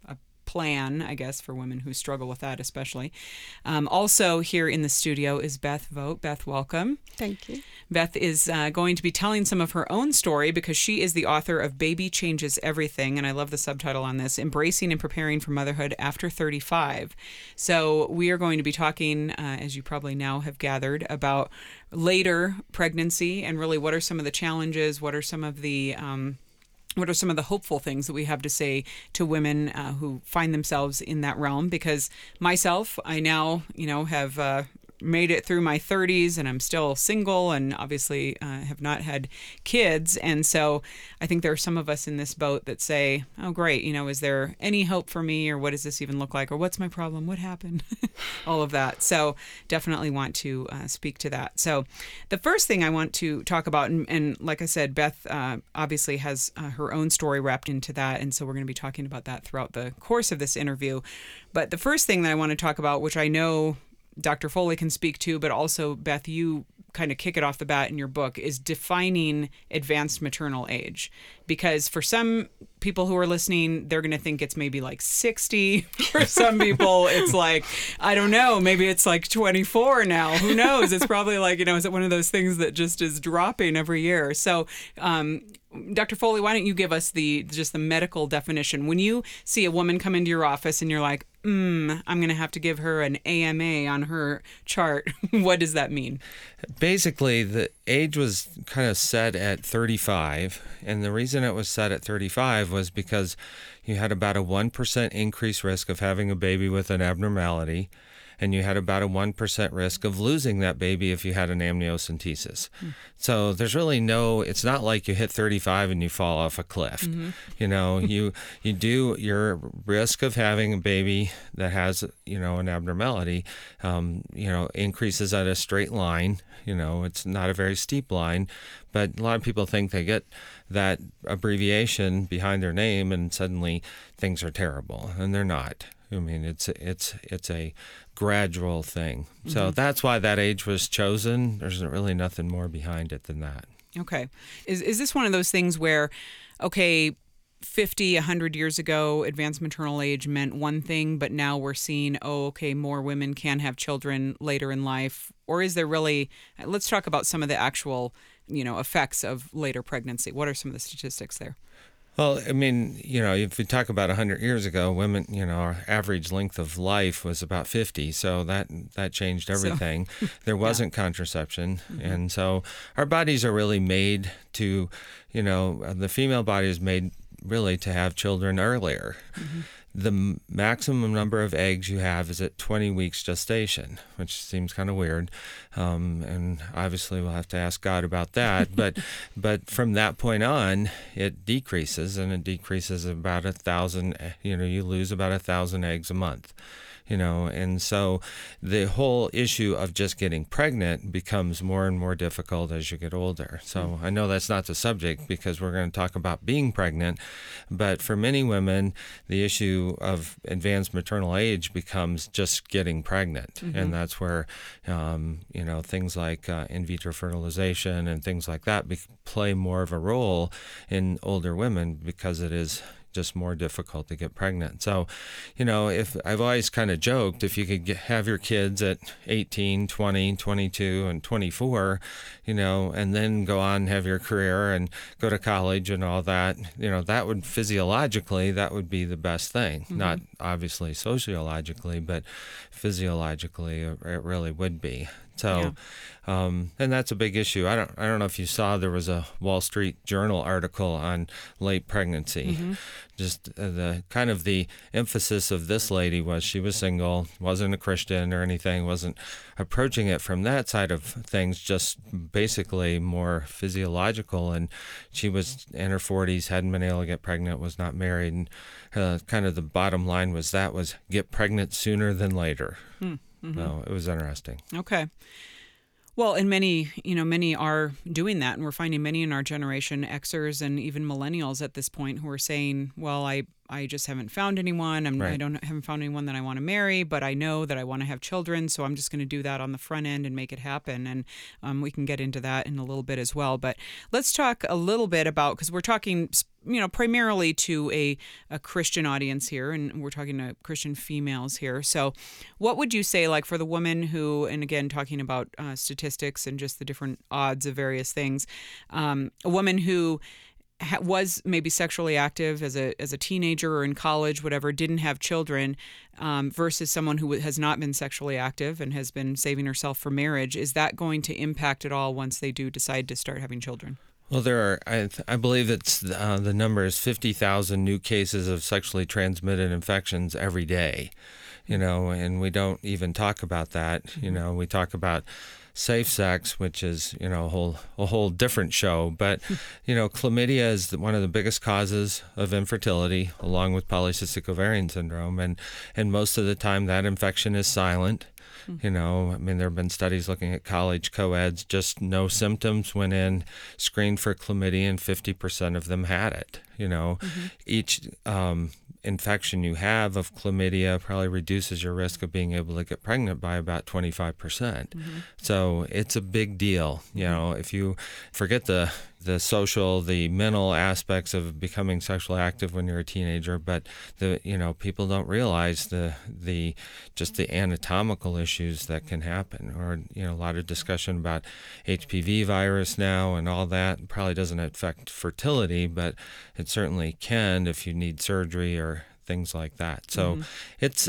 plan, I guess, for women who struggle with that especially. Also here in the studio is Beth Vogt. Beth, welcome. Thank you. Beth is going to be telling some of her own story because she is the author of Baby Changes Everything, and I love the subtitle on this, Embracing and Preparing for Motherhood After 35. So we are going to be talking, as you probably now have gathered, about later pregnancy and really what are some of the challenges, what are some of the hopeful things that we have to say to women who find themselves in that realm? Because myself, I now, have made it through my 30s and I'm still single and obviously have not had kids. And so I think there are some of us in this boat that say, oh, great, is there any hope for me, or what does this even look like, or what's my problem? What happened? All of that. So definitely want to speak to that. So the first thing I want to talk about, and like I said, Beth obviously has her own story wrapped into that. And so we're going to be talking about that throughout the course of this interview. But the first thing that I want to talk about, which I know Dr. Foley can speak to, but also, Beth, you kind of kick it off the bat in your book, is defining advanced maternal age. Because for some people who are listening, they're going to think it's maybe like 60. For some people, it's like, I don't know, maybe it's like 24 now. Who knows? It's probably like, is it one of those things that just is dropping every year? So, Dr. Foley, why don't you give us the medical definition? When you see a woman come into your office and you're like, I'm going to have to give her an AMA on her chart, what does that mean? Basically, the age was kind of set at 35, and the reason it was set at 35 was because you had about a 1% increased risk of having a baby with an abnormality, and you had about a 1% risk of losing that baby if you had an amniocentesis. So there's really it's not like you hit 35 and you fall off a cliff. You do, your risk of having a baby that has, an abnormality, increases at a straight line. It's not a very steep line, but a lot of people think they get that abbreviation behind their name and suddenly things are terrible, and they're not. I mean, it's a gradual thing. So that's why that age was chosen. There's really nothing more behind it than that. Okay. Is this one of those things where, 50, 100 years ago, advanced maternal age meant one thing, but now we're seeing, more women can have children later in life? Or is there really, let's talk about some of the actual, effects of later pregnancy. What are some of the statistics there? Well, I mean, if we talk about 100 years ago, women, our average length of life was about 50. So that changed everything. So, there wasn't contraception. And so our bodies are really made to, the female body is made really to have children earlier. The maximum number of eggs you have is at 20 weeks gestation, which seems kind of weird. And obviously we'll have to ask God about that. But from that point on, it decreases, and it decreases about 1,000, you lose about 1,000 eggs a month. And so the whole issue of just getting pregnant becomes more and more difficult as you get older. So I know that's not the subject because we're going to talk about being pregnant, but for many women, the issue of advanced maternal age becomes just getting pregnant. And that's where, things like in vitro fertilization and things like that play more of a role in older women because it is just more difficult to get pregnant. So, if I've always kind of joked, if you could have your kids at 18, 20, 22, and 24, and then go on and have your career and go to college and all that, that would physiologically, that would be the best thing. Not obviously sociologically, but physiologically, it really would be. So, and that's a big issue. I don't know if you saw, there was a Wall Street Journal article on late pregnancy. Just the kind of the emphasis of this lady was she was single, wasn't a Christian or anything, wasn't approaching it from that side of things, just basically more physiological. And she was in her 40s, hadn't been able to get pregnant, was not married. And kind of the bottom line was get pregnant sooner than later. So it was interesting. Okay. Well, and many are doing that, and we're finding many in our generation, Xers and even millennials at this point, who are saying, well, I just haven't found anyone. Right. Haven't found anyone that I want to marry, but I know that I want to have children, so I'm just going to do that on the front end and make it happen. And we can get into that in a little bit as well. But let's talk a little bit about, because we're talking, primarily to a Christian audience here, and we're talking to Christian females here. So what would you say, like, for the woman who, and again, talking about statistics and just the different odds of various things, a woman who was maybe sexually active as a teenager or in college, whatever, didn't have children, versus someone who has not been sexually active and has been saving herself for marriage, is that going to impact at all once they do decide to start having children? Well, there are, I believe it's the number is 50,000 new cases of sexually transmitted infections every day, and we don't even talk about that. We talk about safe sex, which is, a whole different show. But, chlamydia is one of the biggest causes of infertility, along with polycystic ovarian syndrome. And most of the time that infection is silent. There have been studies looking at college co-eds, just no symptoms, went in, screened for chlamydia, and 50% of them had it. Each infection you have of chlamydia probably reduces your risk of being able to get pregnant by about 25%. So it's a big deal. If you forget the social, the mental aspects of becoming sexually active when you're a teenager, but people don't realize the anatomical issues that can happen, or a lot of discussion about HPV virus now and all that. Probably doesn't affect fertility, but it certainly can if you need surgery or things like that. So it's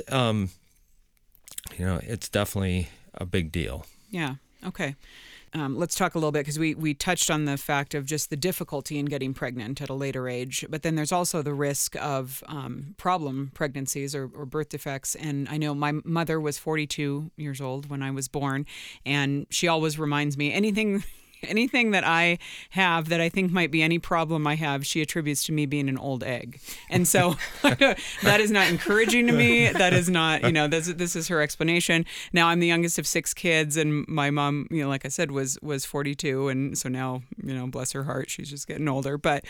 it's definitely a big deal. Yeah. Okay. Let's talk a little bit, because we touched on the fact of just the difficulty in getting pregnant at a later age, but then there's also the risk of problem pregnancies or birth defects. And I know my mother was 42 years old when I was born, and she always reminds me, anything that I have that I think might be any problem I have, she attributes to me being an old egg. And so that is not encouraging to me. That is not, this is her explanation. Now, I'm the youngest of 6 kids, and my mom, like I said, was 42. And so now, bless her heart, she's just getting older. But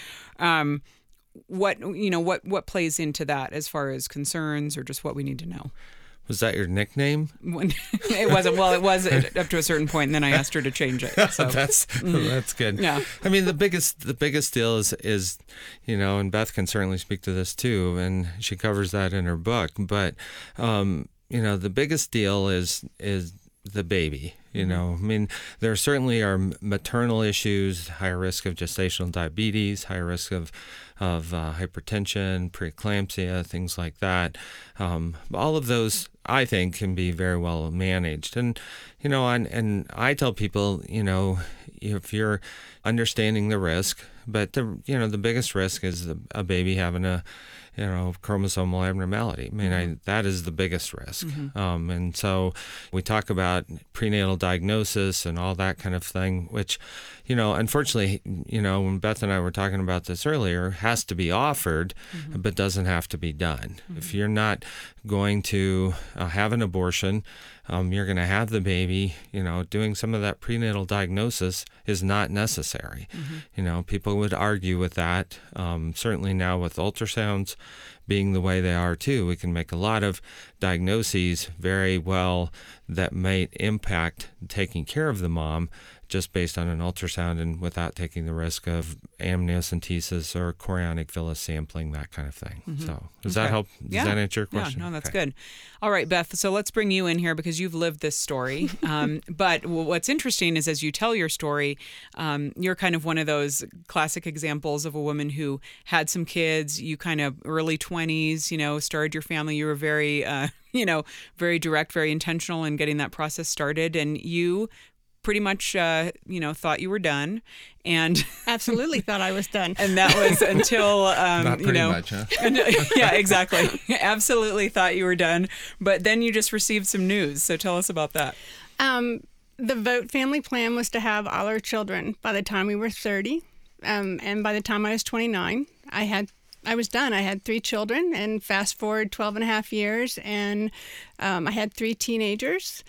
what plays into that as far as concerns or just what we need to know? Was that your nickname? It wasn't. Well, it was up to a certain point, and then I asked her to change it. So. That's good. Yeah. The biggest deal is, and Beth can certainly speak to this too, and she covers that in her book. But, the biggest deal is the baby. There certainly are maternal issues, higher risk of gestational diabetes, higher risk of hypertension, preeclampsia, things like that. All of those, I think, can be very well managed. And, and I tell people, if you're understanding the risk, but the biggest risk is a baby having a chromosomal abnormality. That is the biggest risk. And so we talk about prenatal diagnosis and all that kind of thing, which, unfortunately, when Beth and I were talking about this earlier, has to be offered, but doesn't have to be done. If you're not going to have an abortion, you're going to have the baby, doing some of that prenatal diagnosis is not necessary. People would argue with that. Certainly now with ultrasounds being the way they are too, we can make a lot of diagnoses very well that might impact taking care of the mom just based on an ultrasound and without taking the risk of amniocentesis or chorionic villus sampling, that kind of thing. So does that help? Does that answer your question? Yeah, no, that's good. All right, Beth, so let's bring you in here because you've lived this story. But what's interesting is as you tell your story, you're kind of one of those classic examples of a woman who had some kids, you kind of early 20s, 20s, started your family. You were very, very direct, very intentional in getting that process started. And you pretty much, thought you were done. And Absolutely thought I was done. and that was until, Not pretty much, huh? yeah, exactly. Absolutely thought you were done. But then you just received some news. So tell us about that. The Vogt family plan was to have all our children by the time we were 30. And by the time I was 29, I was done. I had 3 children, and fast forward 12 and a half years, and I had 3 teenagers.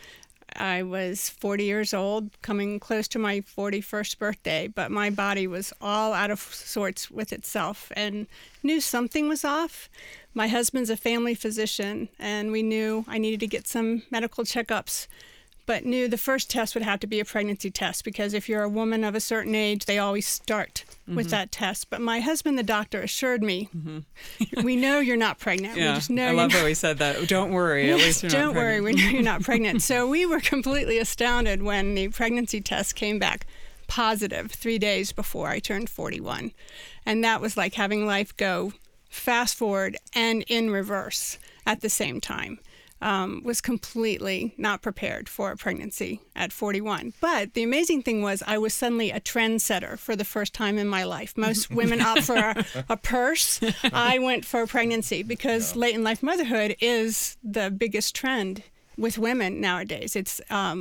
I was 40 years old, coming close to my 41st birthday, but my body was all out of sorts with itself and knew something was off. My husband's a family physician, and we knew I needed to get some medical checkups, but knew the first test would have to be a pregnancy test, because if you're a woman of a certain age, they always start with that test. But my husband, the doctor, assured me, we know you're not pregnant. Yeah, We just know I you're love not. how he said that. Don't worry. At least you're not Don't worry, pregnant. we know you're not pregnant. So we were completely astounded when the pregnancy test came back positive 3 days before I turned 41. And that was like having life go fast forward and in reverse at the same time. Was completely not prepared for a pregnancy at 41. But the amazing thing was I was suddenly a trendsetter for the first time in my life. Most women opt for a purse. I went for a pregnancy because late in life motherhood is the biggest trend with women nowadays. It's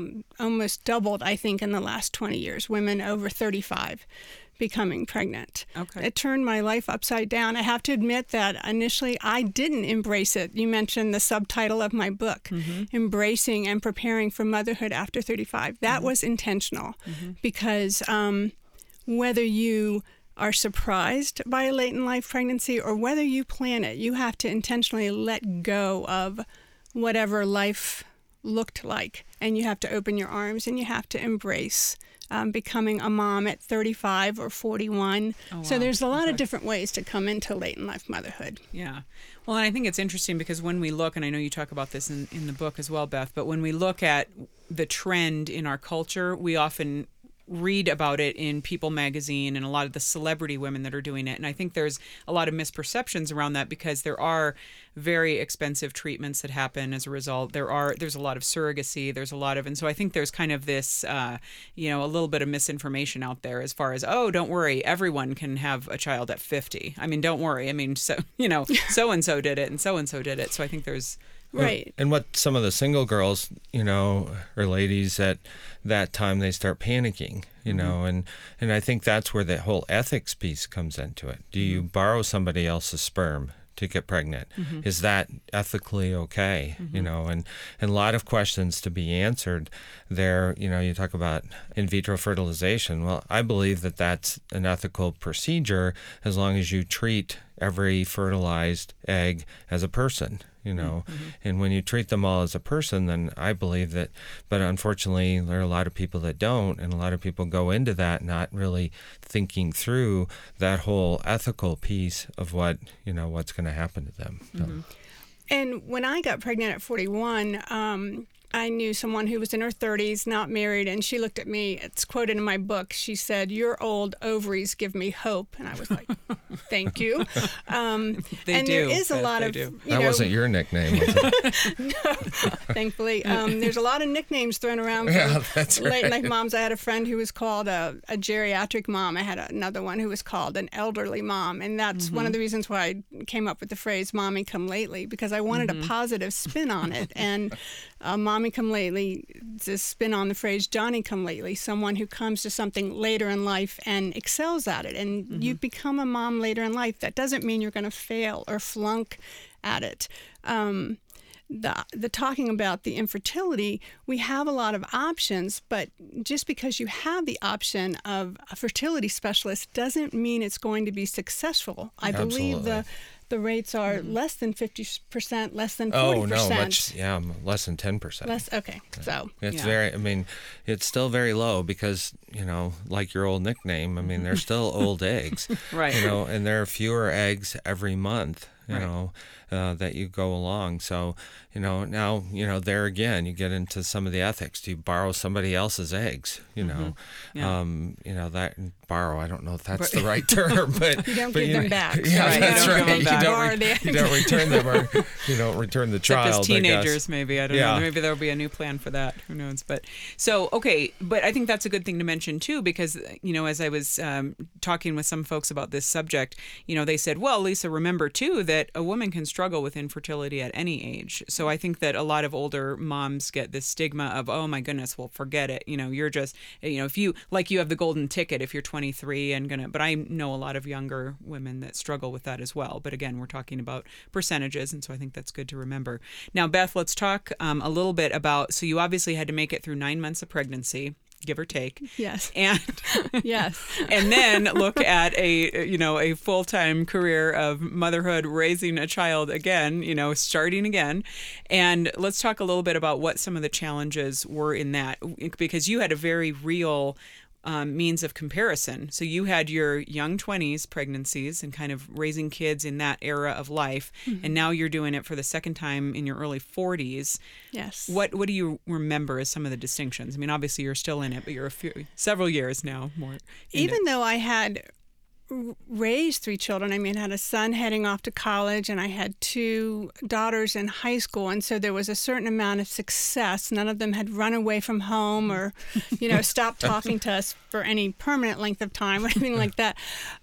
almost doubled, I think, in the last 20 years. Women over 35 becoming pregnant. Okay. It turned my life upside down. I have to admit that initially I didn't embrace it. You mentioned the subtitle of my book, Embracing and Preparing for Motherhood After 35. That was intentional because whether you are surprised by a late in life pregnancy or whether you plan it, you have to intentionally let go of whatever life looked like, and you have to open your arms and you have to embrace becoming a mom at 35 or 41. So there's a lot of different ways to come into late in life motherhood. Yeah. Well, and I think it's interesting because when we look, and I know you talk about this in the book as well, Beth, but when we look at the trend in our culture, we often read about it in People magazine and a lot of the celebrity women that are doing it. And I think there's a lot of misperceptions around that because there are very expensive treatments that happen as a result. There's a lot of surrogacy. There's a lot of, and so I think there's kind of this, a little bit of misinformation out there as far as, oh, don't worry, everyone can have a child at 50. I mean, don't worry. I mean, so and so did it and so did it. So I think there's Right. And what some of the single girls, or ladies at that time, they start panicking, and I think that's where the whole ethics piece comes into it. Do you borrow somebody else's sperm to get pregnant? Is that ethically okay? And a lot of questions to be answered there. You talk about in vitro fertilization. Well, I believe that that's an ethical procedure as long as you treat every fertilized egg as a person. And when you treat them all as a person, then I believe that, but unfortunately there are a lot of people that don't, and a lot of people go into that not really thinking through that whole ethical piece of what, what's going to happen to them. So. And when I got pregnant at 41, I knew someone who was in her 30s, not married, and she looked at me. It's quoted in my book. She said, "Your old oviries give me hope." And I was like, "Thank you." They and do. there is a lot They of, do. That wasn't your nickname, was it? thankfully. There's a lot of nicknames thrown around for Yeah, that's late right. life moms. I had a friend who was called a geriatric mom. I had another one who was called an elderly mom. And that's one of the reasons why I came up with the phrase "mommy come lately," because I wanted a positive spin on it. And "mommy come lately" is a spin on the phrase "Johnny come lately," someone who comes to something later in life and excels at it. And you become a mom later in life. That doesn't mean you're going to fail or flunk at it. The talking about the infertility, we have a lot of options, but just because you have the option of a fertility specialist doesn't mean it's going to be successful. I believe Absolutely. the rates are less than 50%, less than 40%. Oh, no, less than 10%. Okay, so. It's Yeah. it's still very low because, like your old nickname, they're still old eggs. Right. And there are fewer eggs every month, Right. that you go along. So, now, there again, you get into some of the ethics. Do you borrow somebody else's eggs? Yeah. That borrow. I don't know if that's the right term, but You don't but, give them back. Yeah, Right, that's you don't right. give them back. You don't return them, or you don't return the Except child. as teenagers, maybe. I don't Yeah. know. Maybe there'll be a new plan for that. Who knows? But so, okay. But I think that's a good thing to mention too, because, as I was talking with some folks about this subject, they said, well, Lisa, remember too that a woman can struggle with infertility at any age. So I think that a lot of older moms get this stigma of, oh my goodness, well, forget it. You're just, if you have the golden ticket if you're 23 but I know a lot of younger women that struggle with that as well. But again, we're talking about percentages. And so I think that's good to remember. Now, Beth, let's talk a little bit about, so you obviously had to make it through 9 months of pregnancy, give or take. Yes. And Yes. and then look at a full-time career of motherhood, raising a child again, starting again. And let's talk a little bit about what some of the challenges were in that, because you had a very real means of comparison. So you had your young 20s pregnancies and kind of raising kids in that era of life. Mm-hmm. And now you're doing it for the second time in your early 40s. Yes. What do you remember as some of the distinctions? I mean, obviously you're still in it, but you're several years now more. Even though I had raised 3 children, I had a son heading off to college and I had 2 daughters in high school. And so there was a certain amount of success. None of them had run away from home or, stopped talking to us for any permanent length of time or anything like that.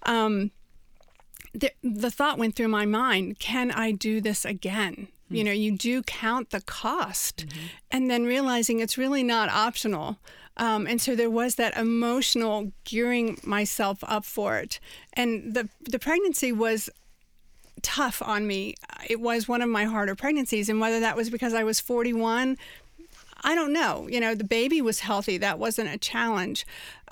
The thought went through my mind, can I do this again? You do count the cost, and then realizing it's really not optional. And so there was that emotional gearing myself up for it. And the pregnancy was tough on me. It was one of my harder pregnancies. And whether that was because I was 41, I don't know. The baby was healthy. That wasn't a challenge.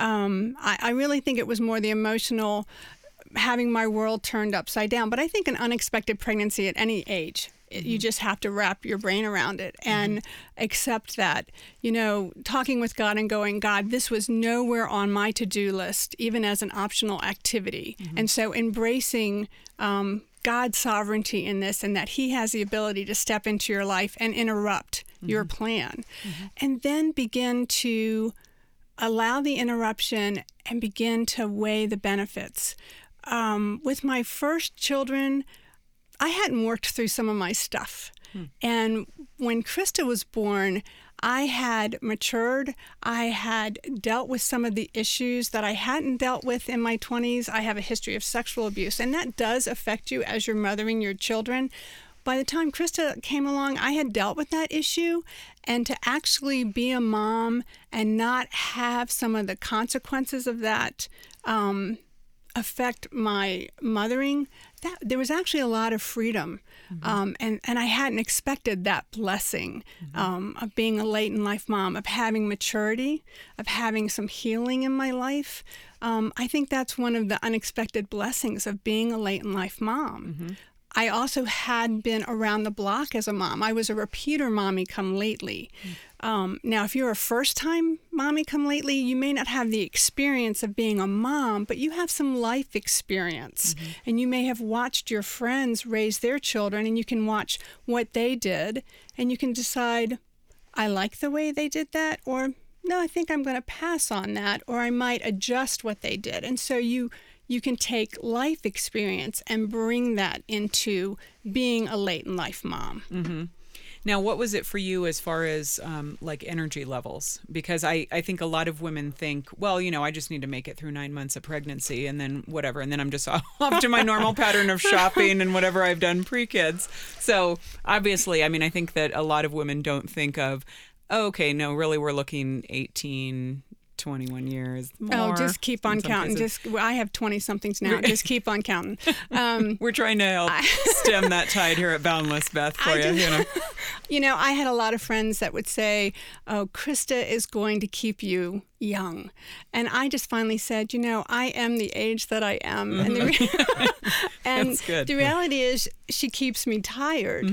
I really think it was more the emotional, having my world turned upside down. But I think an unexpected pregnancy at any age, you just have to wrap your brain around it and accept that, talking with God and going, God, this was nowhere on my to-do list, even as an optional activity. And so embracing God's sovereignty in this, and that he has the ability to step into your life and interrupt your plan. And then begin to allow the interruption and begin to weigh the benefits. With my first children, I hadn't worked through some of my stuff. And when Krista was born, I had matured. I had dealt with some of the issues that I hadn't dealt with in my 20s. I have a history of sexual abuse, and that does affect you as you're mothering your children. By the time Krista came along, I had dealt with that issue, and to actually be a mom and not have some of the consequences of that affect my mothering, there was actually a lot of freedom. And I hadn't expected that blessing of being a late in life mom, of having maturity, of having some healing in my life. I think that's one of the unexpected blessings of being a late in life mom. I also had been around the block as a mom. I was a repeater mommy come lately. Now, if you're a first-time mommy come lately, you may not have the experience of being a mom, but you have some life experience. And you may have watched your friends raise their children, and you can watch what they did, and you can decide, I like the way they did that, or no, I think I'm going to pass on that, or I might adjust what they did. And so you can take life experience and bring that into being a late in life mom. Now, what was it for you as far as like energy levels? Because I think a lot of women think, well, I just need to make it through 9 months of pregnancy and then whatever. And then I'm just off to my normal pattern of shopping and whatever I've done pre-kids. So obviously, I think that a lot of women don't think of, oh, okay, no, really, we're looking 18, 21 years more. Oh, just keep on counting. I have 20-somethings now. Just keep on counting. We're trying to help stem that tide here at Boundless, Beth, for you. I had a lot of friends that would say, oh, Krista is going to keep you young. And I just finally said, I am the age that I am. And, That's good. The reality is she keeps me tired.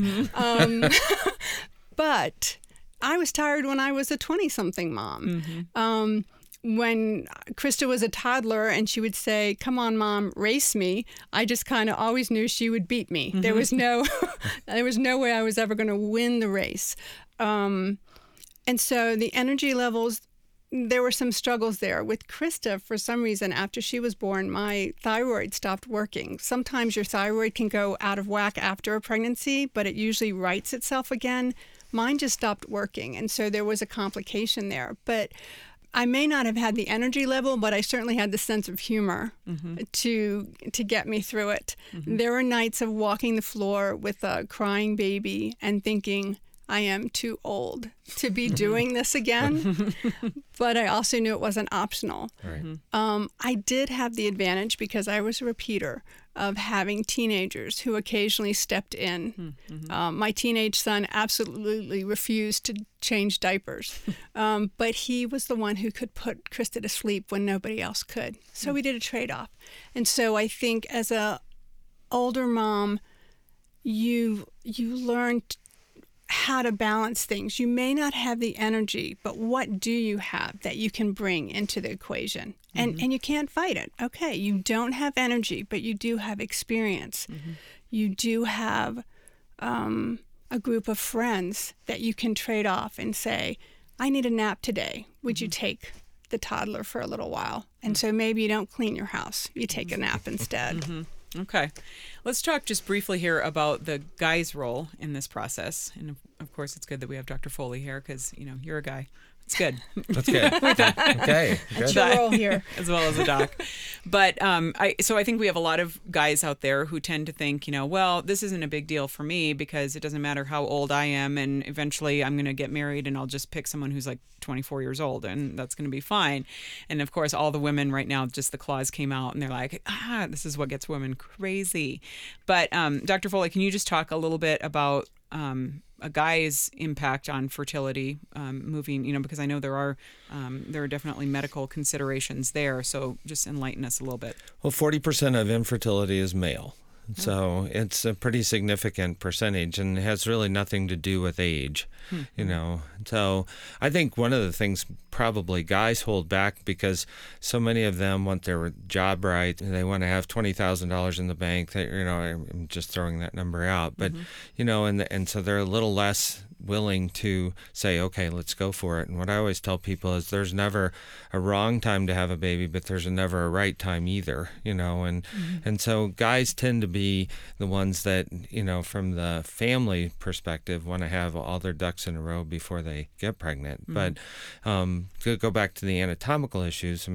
But I was tired when I was a 20-something mom. When Krista was a toddler and she would say, come on, Mom, race me, I just kind of always knew she would beat me. There was no way I was ever going to win the race. And so the energy levels there were some struggles there. With Krista, for some reason, after she was born, my thyroid stopped working. Sometimes your thyroid can go out of whack after a pregnancy, but it usually rights itself again. Mine just stopped working, and so there was a complication there. But I may not have had the energy level, but I certainly had the sense of humor to get me through it. There were nights of walking the floor with a crying baby and thinking, I am too old to be doing this again. But I also knew it wasn't optional. Right. I did have the advantage, because I was a repeater, of having teenagers who occasionally stepped in. My teenage son absolutely refused to change diapers, but he was the one who could put Krista to sleep when nobody else could. So we did a trade-off. And so I think as a older mom, you learn how to balance things. You may not have the energy, but what do you have that you can bring into the equation? And you can't fight it. Okay, you don't have energy, but you do have experience. You do have a group of friends that you can trade off and say, I need a nap today. Would you take the toddler for a little while? And so maybe you don't clean your house. You take a nap instead. Okay. Let's talk just briefly here about the guy's role in this process. And of course, it's good that we have Dr. Foley here because, you're a guy. It's good. That's good. Okay. Good. Your role here. As well as a doc. But I think we have a lot of guys out there who tend to think, well, this isn't a big deal for me because it doesn't matter how old I am, and eventually I'm going to get married and I'll just pick someone who's like 24 years old and that's going to be fine. And of course, all the women right now, just the clause came out and they're like, this is what gets women crazy. But Dr. Foley, can you just talk a little bit about a guy's impact on fertility, moving, because I know there are definitely medical considerations there. So just enlighten us a little bit. Well, 40% of infertility is male. So it's a pretty significant percentage, and it has really nothing to do with age, So I think one of the things probably guys hold back because so many of them want their job right, and they want to have $20,000 in the bank. I'm just throwing that number out, but and so they're a little less willing to say, okay, let's go for it. And what I always tell people is there's never a wrong time to have a baby, but there's never a right time either, and so guys tend to be the ones that, from the family perspective, want to have all their ducks in a row before they get pregnant. But to go back to the anatomical issues,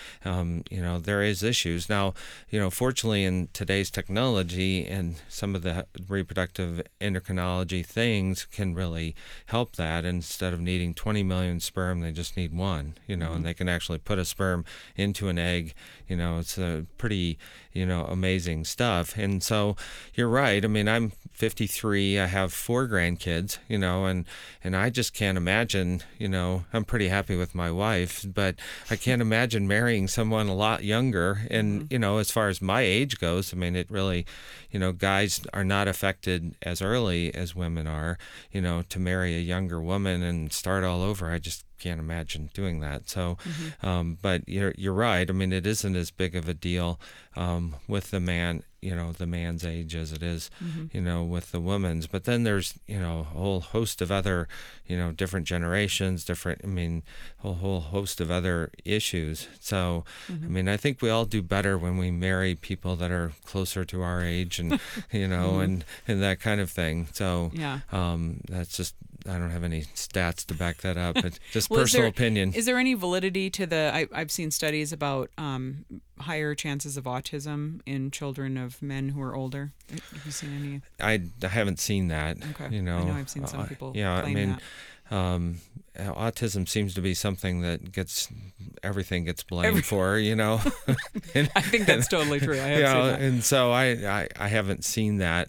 there is issues. Now, fortunately in today's technology and some of the reproductive endocrinology things can really help that. Instead of needing 20 million sperm, they just need one, and they can actually put a sperm into an egg. It's a pretty, amazing stuff. And so you're right. I'm 53. I have 4 grandkids, and I just can't imagine, I'm pretty happy with my wife, but I can't imagine marrying someone a lot younger. And, as far as my age goes, it really, guys are not affected as early as women are, to marry a younger woman and start all over. I just can't imagine doing that. So, but you're right. It isn't as big of a deal with the man, the man's age as it is, with the woman's. But then there's, a whole host of other, different generations, a whole host of other issues. So, I think we all do better when we marry people that are closer to our age and, and that kind of thing. So, that's just, I don't have any stats to back that up, but just personal opinion. Is there any validity to I've seen studies about higher chances of autism in children of men who are older. Have you seen any? I haven't seen that. Okay. I know I've seen some people claim that. Autism seems to be something that everything gets blamed for, and, I think that's totally true. I have seen that. And so I haven't seen that,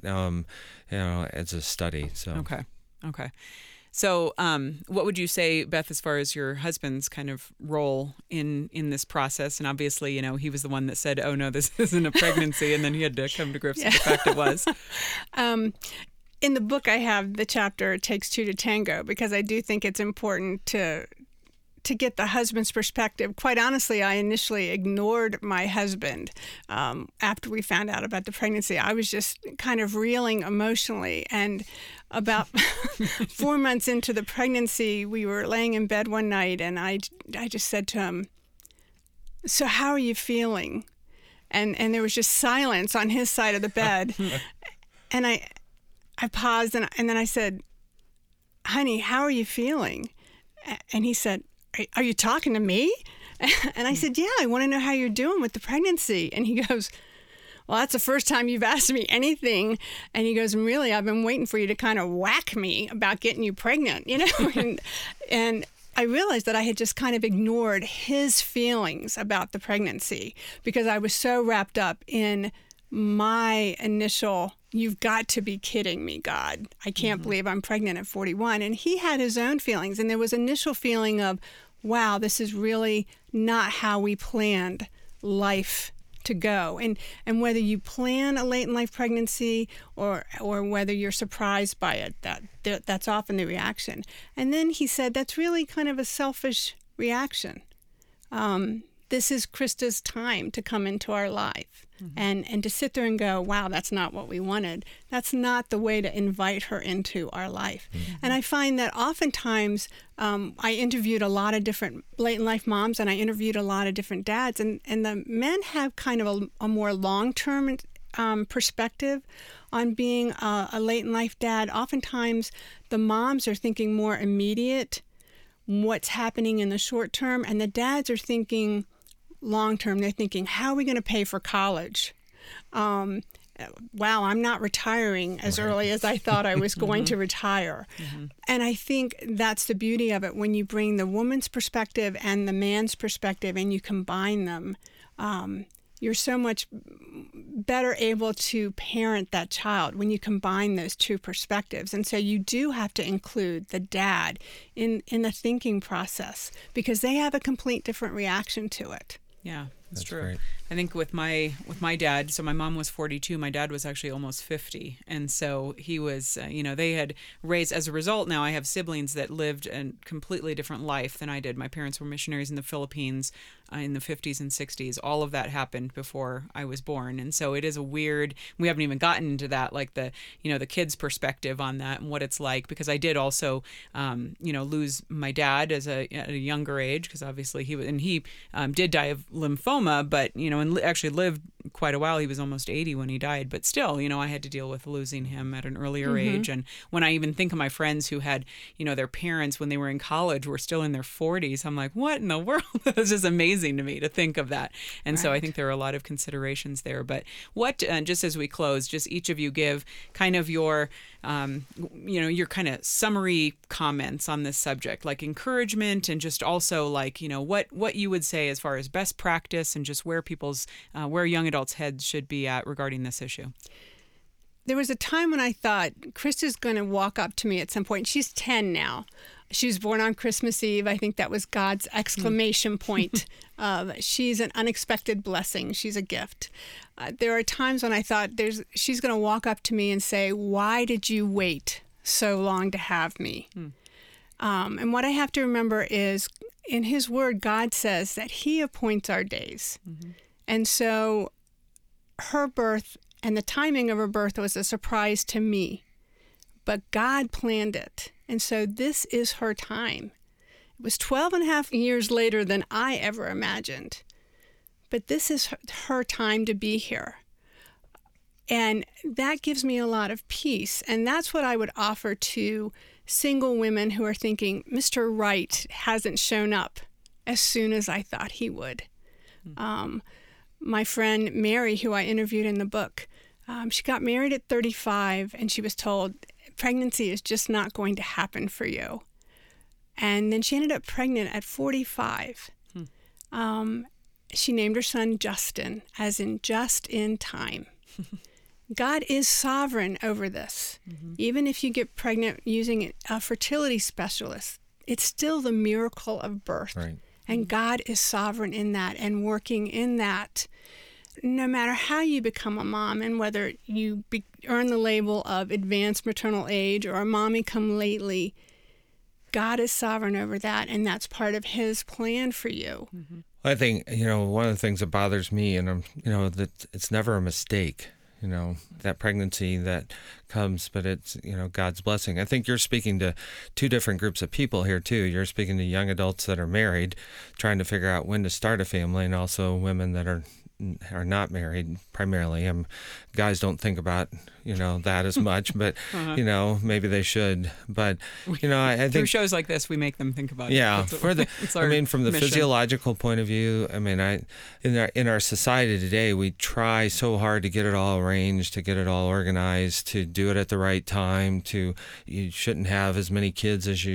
as a study. So Okay. So what would you say, Beth, as far as your husband's kind of role in this process? And obviously, he was the one that said, oh, no, this isn't a pregnancy. And then he had to come to grips with the fact it was. In the book, I have the chapter, It Takes Two to Tango, because I do think it's important to get the husband's perspective. Quite honestly, I initially ignored my husband after we found out about the pregnancy. I was just kind of reeling emotionally. And about 4 months into the pregnancy, we were laying in bed one night, and I just said to him, "So how are you feeling?" And there was just silence on his side of the bed. And I paused, and then I said, "Honey, how are you feeling?" And he said, "Are you talking to me?" And I said, "Yeah, I want to know how you're doing with the pregnancy." And he goes, "Well, that's the first time you've asked me anything." And he goes, "And really, I've been waiting for you to kind of whack me about getting you pregnant, you know?" and I realized that I had just kind of ignored his feelings about the pregnancy because I was so wrapped up in my initial, "You've got to be kidding me, God. I can't believe I'm pregnant at 41. And he had his own feelings. And there was initial feeling of, wow, this is really not how we planned life to go. And whether you plan a late in life pregnancy or whether you're surprised by it, that's often the reaction. And then he said, that's really kind of a selfish reaction. This is Krista's time to come into our life. And to sit there and go, wow, that's not what we wanted. That's not the way to invite her into our life. And I find that oftentimes I interviewed a lot of different late in life moms, and I interviewed a lot of different dads, and the men have kind of a more long-term perspective on being a late in life dad. Oftentimes the moms are thinking more immediate, what's happening in the short term, and the dads are thinking long term. They're thinking, how are we going to pay for college? Wow, I'm not retiring as early as I thought I was going to retire. And I think that's the beauty of it. When you bring the woman's perspective and the man's perspective and you combine them, you're so much better able to parent that child when you combine those two perspectives. And so you do have to include the dad in the thinking process because they have a complete different reaction to it. Yeah, that's true. Great. I think with my dad, so my mom was 42, my dad was actually almost 50. And so he was, they had raised, as a result, now I have siblings that lived a completely different life than I did. My parents were missionaries in the Philippines in the 50s and 60s. All of that happened before I was born. And so it is a weird, we haven't even gotten into that, like the kids' perspective on that and what it's like, because I did also, lose my dad at a younger age, because obviously he did die of lymphoma, but, and actually lived quite a while. He was almost 80 when he died, but still, I had to deal with losing him at an earlier age. And when I even think of my friends who had, their parents when they were in college were still in their 40s, I'm like, what in the world? It's just amazing to me to think of that. And so I think there are a lot of considerations there. But what, just as we close, just each of you give kind of your, your kind of summary comments on this subject, like encouragement and just also like, what you would say as far as best practice and just where where young adults' heads should be at regarding this issue. There was a time when I thought, Krista's going to walk up to me at some point. She's 10 now. She was born on Christmas Eve. I think that was God's exclamation point. She's an unexpected blessing. She's a gift. There are times when I thought she's going to walk up to me and say, why did you wait so long to have me? And what I have to remember is in his word, God says that he appoints our days. And so her birth and the timing of her birth was a surprise to me, but God planned it. And so this is her time. It was 12 and a half years later than I ever imagined, but this is her time to be here. And that gives me a lot of peace. And that's what I would offer to single women who are thinking, Mr. Right hasn't shown up as soon as I thought he would. My friend Mary, who I interviewed in the book, she got married at 35 and she was told pregnancy is just not going to happen for you. And then she ended up pregnant at 45. She named her son Justin, as in just in time. God is sovereign over this. Even if you get pregnant using a fertility specialist, it's still the miracle of birth. Right. And God is sovereign in that and working in that. No matter how you become a mom and whether you earn the label of advanced maternal age or a mommy come lately, God is sovereign over that, and that's part of his plan for you. I think, one of the things that bothers me, and that it's never a mistake. that pregnancy that comes, but it's, God's blessing. I think you're speaking to two different groups of people here too. You're speaking to young adults that are married, trying to figure out when to start a family, and also women that are not married primarily. Guys don't think about, that as much, but, maybe they should. But, I think through shows like this, we make them think about it. Yeah. From the mission. physiological point of view, in our society today, we try so hard to get it all arranged, to get it all organized, to do it at the right time, you shouldn't have as many kids as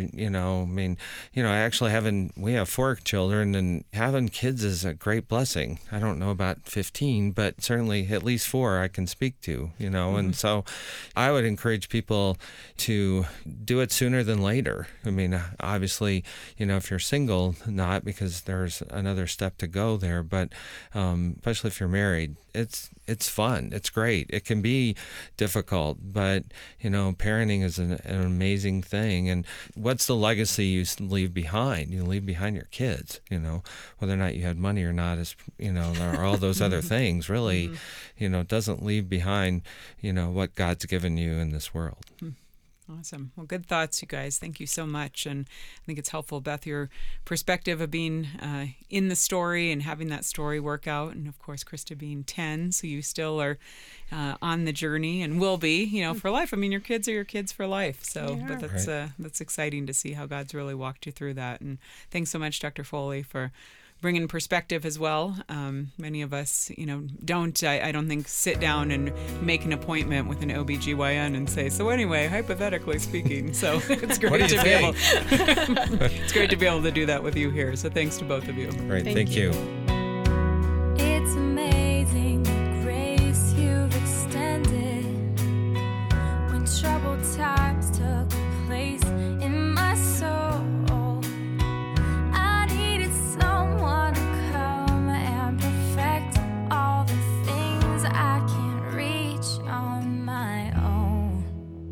actually we have 4 children, and having kids is a great blessing. I don't know about 15, but certainly at least 4 I can speak to, and so I would encourage people to do it sooner than later. Obviously, if you're single, not, because there's another step to go there, but especially if you're married, it's fun. It's great. It can be difficult, but, parenting is an amazing thing. And what's the legacy you leave behind? You leave behind your kids, whether or not you had money or not, is, there are all those other things really, doesn't leave behind, what God's given you in this world. Awesome. Well, good thoughts, you guys. Thank you so much. And I think it's helpful, Beth, your perspective of being in the story and having that story work out. And of course, Krista being 10, so you still are on the journey and will be, for life. Your kids are your kids for life. So, but that's exciting to see how God's really walked you through that. And thanks so much, Dr. Foley, for bringing perspective as well. Many of us, don't, I don't think, sit down and make an appointment with an OBGYN and say, so anyway, hypothetically speaking. So it's great to be able it's great to be able to do that with you here. So thanks to both of you. Great. Thank you. It's amazing the grace you've extended when troubled times took place in my soul. I needed someone to come and perfect all the things I can't reach on my own.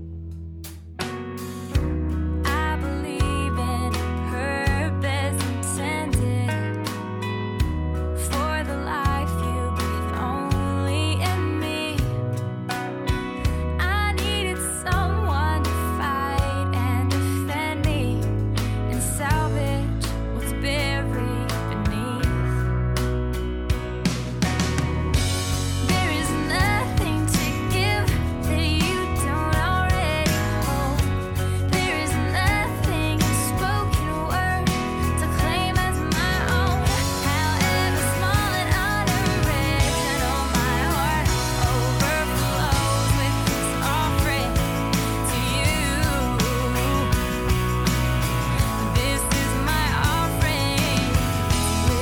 I believe in purpose intended for the life you breathe only in me. I needed someone to fight and defend me and salvage what's buried beneath. There is nothing to give that you don't already hold. There is nothing spoken word to claim as my own. However small and unoriginal, my heart overflows with this offering to you. This is my offering to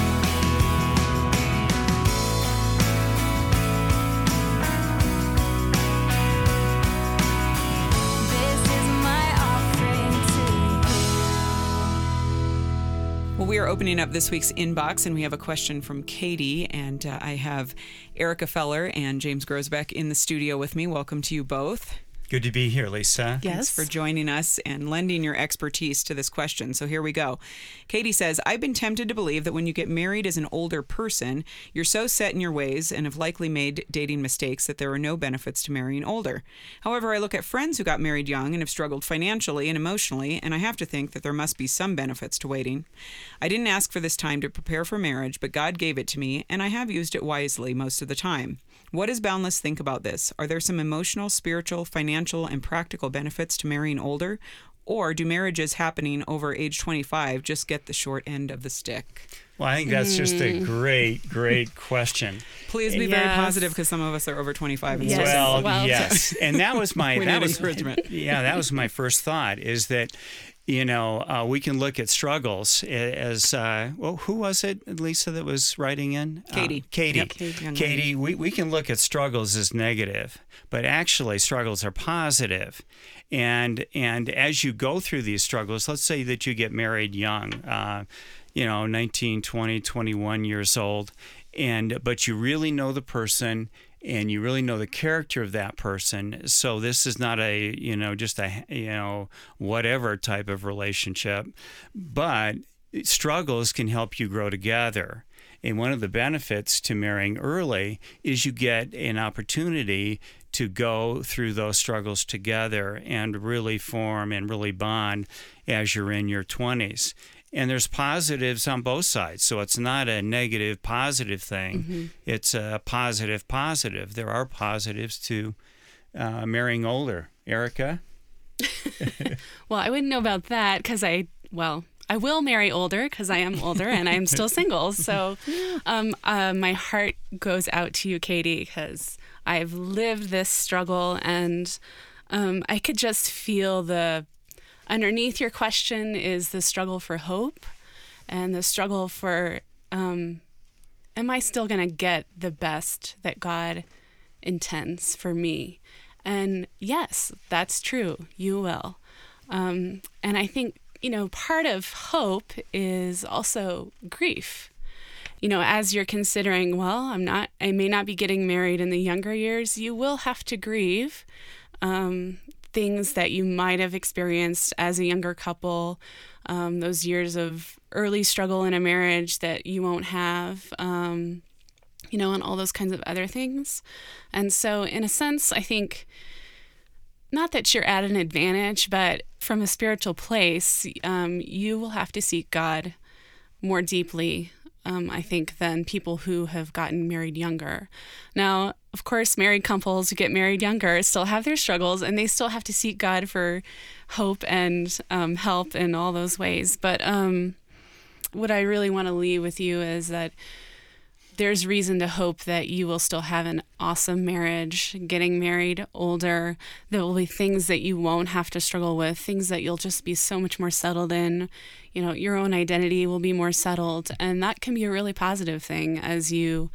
you. This is my offering to you. Well, we are opening up this week's inbox, and we have a question from Katie, and I have Erica Feller and James Grosbeck in the studio with me. Welcome to you both. Good to be here, Lisa. Thanks for joining us and lending your expertise to this question. So here we go. Katie says, I've been tempted to believe that when you get married as an older person, you're so set in your ways and have likely made dating mistakes that there are no benefits to marrying older. However, I look at friends who got married young and have struggled financially and emotionally, and I have to think that there must be some benefits to waiting. I didn't ask for this time to prepare for marriage, but God gave it to me, and I have used it wisely most of the time. What does Boundless think about this? Are there some emotional, spiritual, financial, and practical benefits to marrying older? Or do marriages happening over age 25 just get the short end of the stick? Well, I think that's just a great question. Please be very positive, because some of us are over 25. And Well, yes. And that was my encouragement. That was my first thought, is that we can look at struggles as, who was it, Lisa, that was writing in? Katie. Katie. Yep. Katie, we can look at struggles as negative, but actually struggles are positive. And as you go through these struggles, let's say that you get married young, 19, 20, 21 years old, but you really know the person, and you really know the character of that person. So this is not just a whatever type of relationship, but struggles can help you grow together. And one of the benefits to marrying early is you get an opportunity to go through those struggles together and really form and really bond as you're in your 20s. And there's positives on both sides. So it's not a negative, positive thing. It's a positive, positive. There are positives to marrying older. Erica? Well, I wouldn't know about that because I will marry older because I am older and I am still single. So my heart goes out to you, Katie, because I've lived this struggle, and I could just feel underneath your question is the struggle for hope and the struggle for, am I still going to get the best that God intends for me? And yes, that's true. You will. And I think, part of hope is also grief. As you're considering, I may not be getting married in the younger years, you will have to grieve things that you might have experienced as a younger couple, those years of early struggle in a marriage that you won't have, and all those kinds of other things. And so in a sense, I think, not that you're at an advantage, but from a spiritual place, you will have to seek God more deeply, I think, than people who have gotten married younger. Now, of course, married couples who get married younger still have their struggles, and they still have to seek God for hope and help in all those ways. But what I really want to leave with you is that there's reason to hope that you will still have an awesome marriage, getting married older. There will be things that you won't have to struggle with, things that you'll just be so much more settled in. Your own identity will be more settled. And that can be a really positive thing as you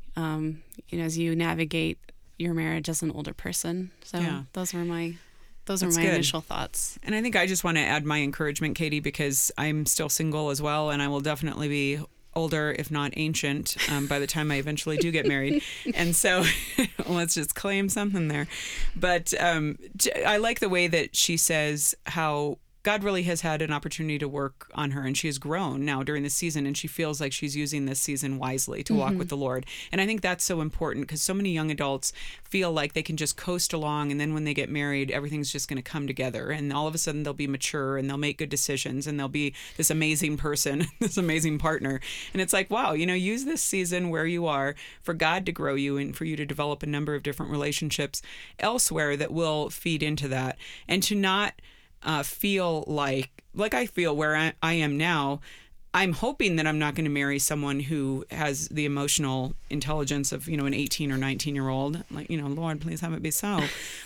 navigate your marriage as an older person. So those are my good initial thoughts. And I think I just want to add my encouragement, Katie, because I'm still single as well, and I will definitely be older, if not ancient, by the time I eventually do get married. And so let's just claim something there. But I like the way that she says how God really has had an opportunity to work on her, and she has grown now during this season, and she feels like she's using this season wisely to walk with the Lord. And I think that's so important because so many young adults feel like they can just coast along, and then when they get married, everything's just going to come together, and all of a sudden they'll be mature and they'll make good decisions, and they'll be this amazing person, this amazing partner. And it's like, wow, use this season where you are for God to grow you and for you to develop a number of different relationships elsewhere that will feed into that, and to not feel like I feel where I am now. I'm hoping that I'm not going to marry someone who has the emotional intelligence of, an 18 or 19-year-old. Like, Lord, please have it be so.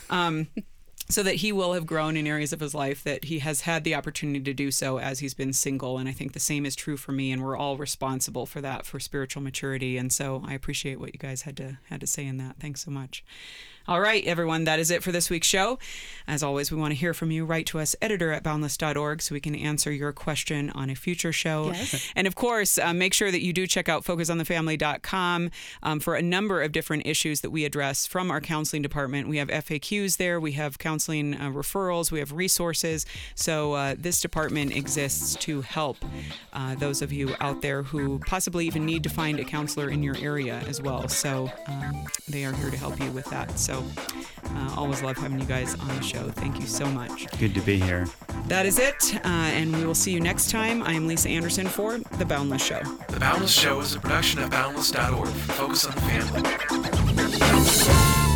So that he will have grown in areas of his life that he has had the opportunity to do so as he's been single. And I think the same is true for me, and we're all responsible for that, for spiritual maturity. And so I appreciate what you guys had to say in that. Thanks so much. All right, everyone, that is it for this week's show. As always, we want to hear from you. Write to us, editor@boundless.org, so we can answer your question on a future show. Yes. And of course, make sure that you do check out focusonthefamily.com for a number of different issues that we address from our counseling department. We have FAQs there. We have counseling referrals. We have resources. So this department exists to help those of you out there who possibly even need to find a counselor in your area as well. So they are here to help you with that. So always love having you guys on the show. Thank you so much. Good to be here. That is it. And we will see you next time. I am Lisa Anderson for The Boundless Show. The Boundless Show is a production of Boundless.org. Focus on the family.